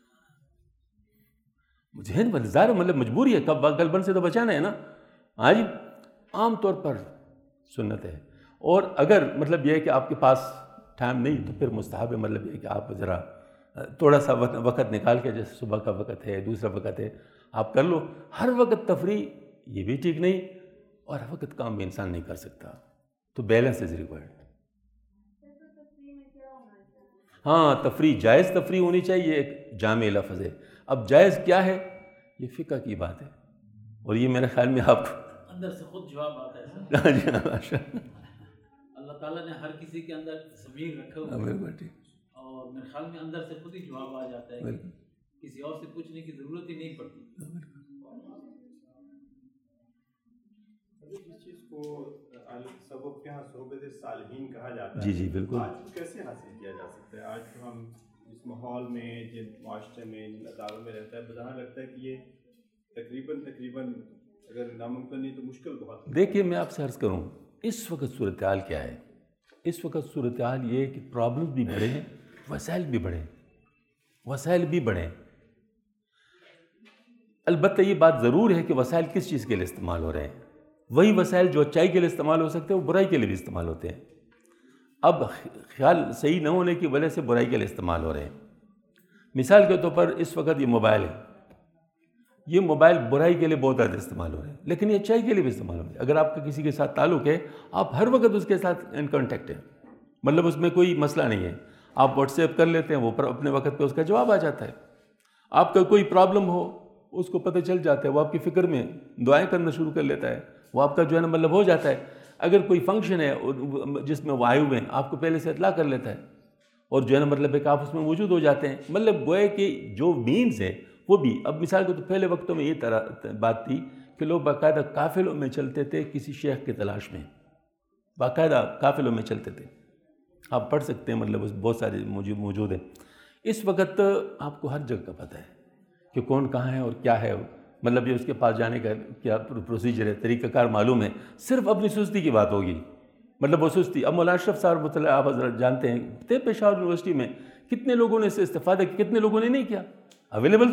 Speaker 3: ذہن ظاہر مطلب مجبوری ہے، پاگل بن سے تو بچانا ہے نا. ہاں جی، عام طور پر سنت ہے. اور اگر مطلب یہ ہے کہ آپ کے پاس ٹائم نہیں تو پھر مستحب ہے، مطلب یہ ہے کہ آپ ذرا تھوڑا سا وقت نکال کے، جیسے صبح کا وقت ہے، دوسرا وقت ہے، آپ کر لو. ہر وقت تفریح یہ بھی ٹھیک نہیں، اور ہر وقت کام بھی انسان نہیں کر سکتا. تو بیلنس از ریکوائرڈ. ہاں تفریح، جائز تفریح ہونی چاہیے، ایک جامع لفظ ہے. اب جائز کیا ہے یہ فقہ کی بات ہے، اور یہ میرے خیال میں آپ
Speaker 4: اندر سے خود جواب آتا ہے
Speaker 3: سر.
Speaker 4: اللہ تعالیٰ نے ہر کسی کے اندر ضمیر رکھے ہوئے، اور میرے خیال میں اندر سے خود ہی جواب آ جاتا ہے، کسی اور سے پوچھنے کی ضرورت ہی نہیں پڑتی.
Speaker 9: جس چیز کو سبب کے ہاں صحبت صالحین کہا جاتا ہے،
Speaker 3: جی جی بالکل،
Speaker 9: آج کیسے حاصل کیا جا سکتا ہے؟ آج تو ہم اس ماحول میں، جن معاشرے میں، ان اداروں میں رہتا ہے، بظاہر لگتا ہے کہ یہ تقریباً اگر ناممکن نہیں تو مشکل بہت ہے۔
Speaker 3: دیکھیے میں آپ سے عرض کروں، اس وقت صورتحال کیا ہے؟ اس وقت صورتحال یہ ہے کہ پرابلم بھی بڑھے ہیں، وسائل بھی بڑھیں۔ البتہ یہ بات ضرور ہے کہ وسائل کس چیز کے لیے استعمال ہو رہے ہیں؟ وہی وسائل جو اچائی کے لیے استعمال ہو سکتے ہیں وہ برائی کے لیے بھی استعمال ہوتے ہیں۔ اب خیال صحیح نہ ہونے کی وجہ سے برائی کے لیے استعمال ہو رہے ہیں۔ مثال کے طور پر اس وقت یہ موبائل ہے، یہ موبائل برائی کے لیے بہت زیادہ استعمال ہو رہے ہیں، لیکن یہ اچائی کے لیے بھی استعمال ہو رہے ہیں۔ اگر آپ کا کسی کے ساتھ تعلق ہے، آپ ہر وقت اس کے ساتھ ان کانٹیکٹ ہیں، مطلب اس میں کوئی مسئلہ نہیں ہے، آپ واٹس ایپ کر لیتے ہیں، وہ اپنے وقت پہ اس کا جواب آ جاتا ہے۔ آپ کا کوئی پرابلم ہو اس کو پتہ چل جاتا ہے، وہ آپ کی فکر میں دعائیں کرنا شروع کر لیتا ہے، وہ آپ کا جو ہے نا مطلب ہو جاتا ہے۔ اگر کوئی فنکشن ہے جس میں وہ آئے ہوئے ہیں، آپ کو پہلے سے اطلاع کر لیتا ہے، اور جو ہے نا مطلب ہے کہ آپ اس میں موجود ہو جاتے ہیں۔ مطلب گوئے کہ جو مینز ہے وہ بھی، اب مثال کو تو پہلے وقتوں میں یہ طرح بات تھی کہ لوگ باقاعدہ قافلوں میں چلتے تھے کسی شیخ کی تلاش میں، باقاعدہ قافلوں میں چلتے تھے، آپ پڑھ سکتے ہیں، مطلب بہت سارے موجود ہیں۔ اس وقت آپ کو ہر جگہ کا پتہ ہے کہ کون کہاں ہے اور کیا ہے، مطلب یہ اس کے پاس جانے کا کیا پروسیجر ہے، طریقہ کار معلوم ہے۔ صرف اپنی سستی کی بات ہوگی، مطلب وہ سستی۔ اب مولانا اشرف صاحب مطلع آپ حضرات جانتے ہیں تھے پشاور یونیورسٹی میں، کتنے لوگوں نے اس سے استفادہ کیا، کتنے لوگوں نے نہیں کیا۔ اویلیبل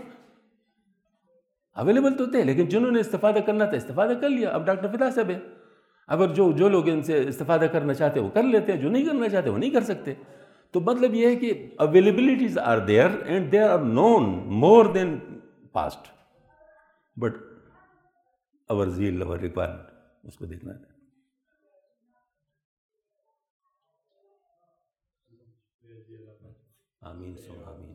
Speaker 3: تو تھے لیکن جنہوں نے استفادہ کرنا تھا استفادہ کر لیا۔ اب ڈاکٹر فدا صاحب ہے، اگر جو لوگ ان سے استفادہ کرنا چاہتے وہ کر لیتے ہیں، جو نہیں کرنا چاہتے وہ نہیں کر سکتے۔ تو مطلب یہ ہے کہ availabilities are there and they are known more than past, but our zeal اور ریکوائرمنٹ اس کو دیکھنا ہے۔ آمین ثم آمین،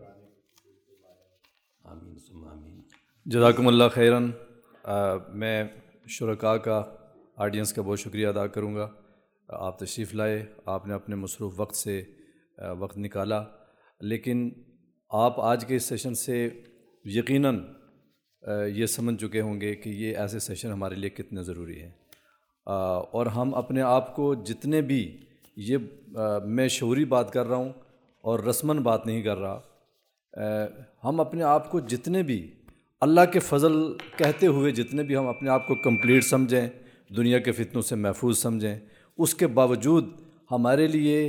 Speaker 3: آمین ثم آمین۔
Speaker 1: جزاکم اللہ خیراً۔ میں شرکاء کا، آڈینس کا بہت شکریہ ادا کروں گا۔ آپ تشریف لائے، آپ نے اپنے مصروف وقت سے وقت نکالا، لیکن آپ آج کے اس سیشن سے یقیناً یہ سمجھ چکے ہوں گے کہ یہ ایسے سیشن ہمارے لیے کتنے ضروری ہیں، اور ہم اپنے آپ کو جتنے بھی، یہ میں شعوری بات کر رہا ہوں اور رسماً بات نہیں کر رہا، ہم اپنے آپ کو جتنے بھی اللہ کے فضل کہتے ہوئے جتنے بھی ہم اپنے آپ کو کمپلیٹ سمجھیں، دنیا کے فتنوں سے محفوظ سمجھیں، اس کے باوجود ہمارے لیے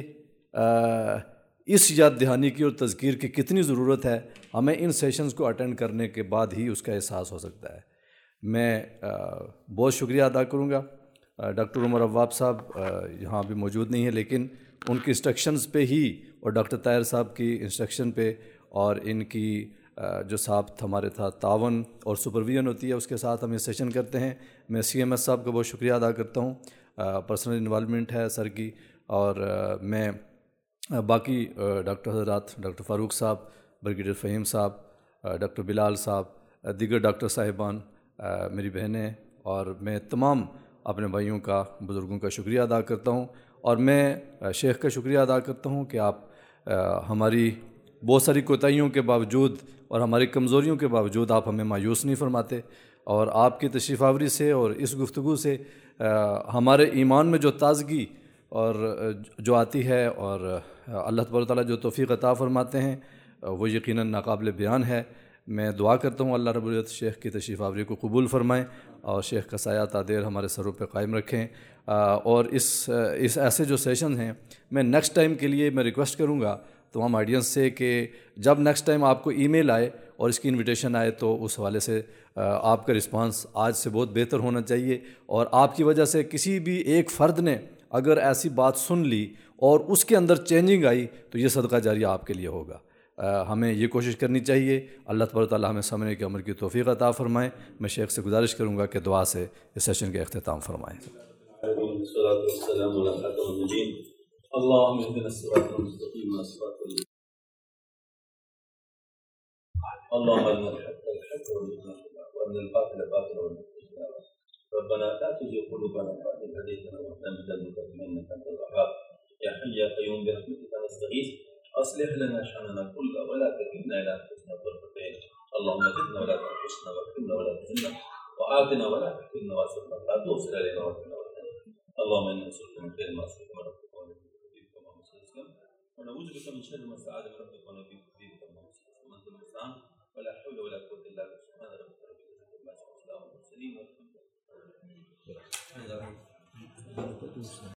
Speaker 1: اس یاد دہانی کی اور تذکیر کی کتنی ضرورت ہے، ہمیں ان سیشنز کو اٹینڈ کرنے کے بعد ہی اس کا احساس ہو سکتا ہے۔ میں بہت شکریہ ادا کروں گا۔ ڈاکٹر عمر عواب صاحب یہاں بھی موجود نہیں ہیں، لیکن ان کی انسٹرکشنز پہ ہی، اور ڈاکٹر طاہر صاحب کی انسٹرکشن پہ، اور ان کی جو ساتھ ہمارے ساتھ تعاون اور سپرویژن ہوتی ہے، اس کے ساتھ ہم یہ سیشن کرتے ہیں۔ میں سی ایم ایس صاحب کا بہت شکریہ ادا کرتا ہوں، پرسنل انوالومنٹ ہے سر کی، اور میں باقی ڈاکٹر حضرات، ڈاکٹر فاروق صاحب، بریگیڈیئر فہیم صاحب، ڈاکٹر بلال صاحب، دیگر ڈاکٹر صاحبان، میری بہنیں، اور میں تمام اپنے بھائیوں کا، بزرگوں کا شکریہ ادا کرتا ہوں، اور میں شیخ کا شکریہ ادا کرتا ہوں کہ آپ ہماری بہت ساری کوتاہیوں کے باوجود اور ہماری کمزوریوں کے باوجود آپ ہمیں مایوس نہیں فرماتے، اور آپ کی تشریف آوری سے اور اس گفتگو سے ہمارے ایمان میں جو تازگی اور جو آتی ہے، اور اللہ تبارک و تعالیٰ جو توفیق عطا فرماتے ہیں، وہ یقیناً ناقابل بیان ہے۔ میں دعا کرتا ہوں اللہ رب العزت شیخ کی تشریف آوری کو قبول فرمائیں، اور شیخ کا سایہ تا دیر ہمارے سروں پہ قائم رکھیں، اور اس ایسے جو سیشن ہیں، میں نیکسٹ ٹائم کے لیے میں ریکویسٹ کروں گا تمام آڈینس سے کہ جب نیکسٹ ٹائم آپ کو ای میل آئے اور اس کی انویٹیشن آئے، تو اس حوالے سے آپ کا رسپانس آج سے بہت بہتر ہونا چاہیے، اور آپ کی وجہ سے کسی بھی ایک فرد نے اگر ایسی بات سن لی اور اس کے اندر چینجنگ آئی تو یہ صدقہ جاریہ آپ کے لیے ہوگا۔ ہمیں یہ کوشش کرنی چاہیے۔ اللہ تبارک و تعالیٰ ہمیں سمجھنے کے عمل کی توفیق عطا فرمائے۔ میں شیخ سے گزارش کروں گا کہ دعا سے اس سیشن کا اختتام فرمائیں۔
Speaker 10: ربنا لا تزغ قلوبنا بعد إذ هديتنا وهب لنا من لدنك رحمة إنك أنت الوهاب يا حي يا قيوم برحمتك نستغيث أصلح لنا شأننا كله ولا تكلنا إلى أنفسنا طرفة عين اللهم زدنا ولا تنقصنا واكرمنا ولا تهنا طاعاتنا ولا تحرمنا واسع الطاعات واغفر علينا وارحمنا اللهم انا نسالك من خير ما سالك من ربك ونبيك محمد صلى الله عليه وسلم ونعوذ بك من شر ما استعاذ من ربك ونبيك محمد صلى الله عليه وسلم انت المستعان ولا حول ولا قوه الا بالله سبحان ربك رب العزه عما يصفون وسلام على المرسلين والحمد لله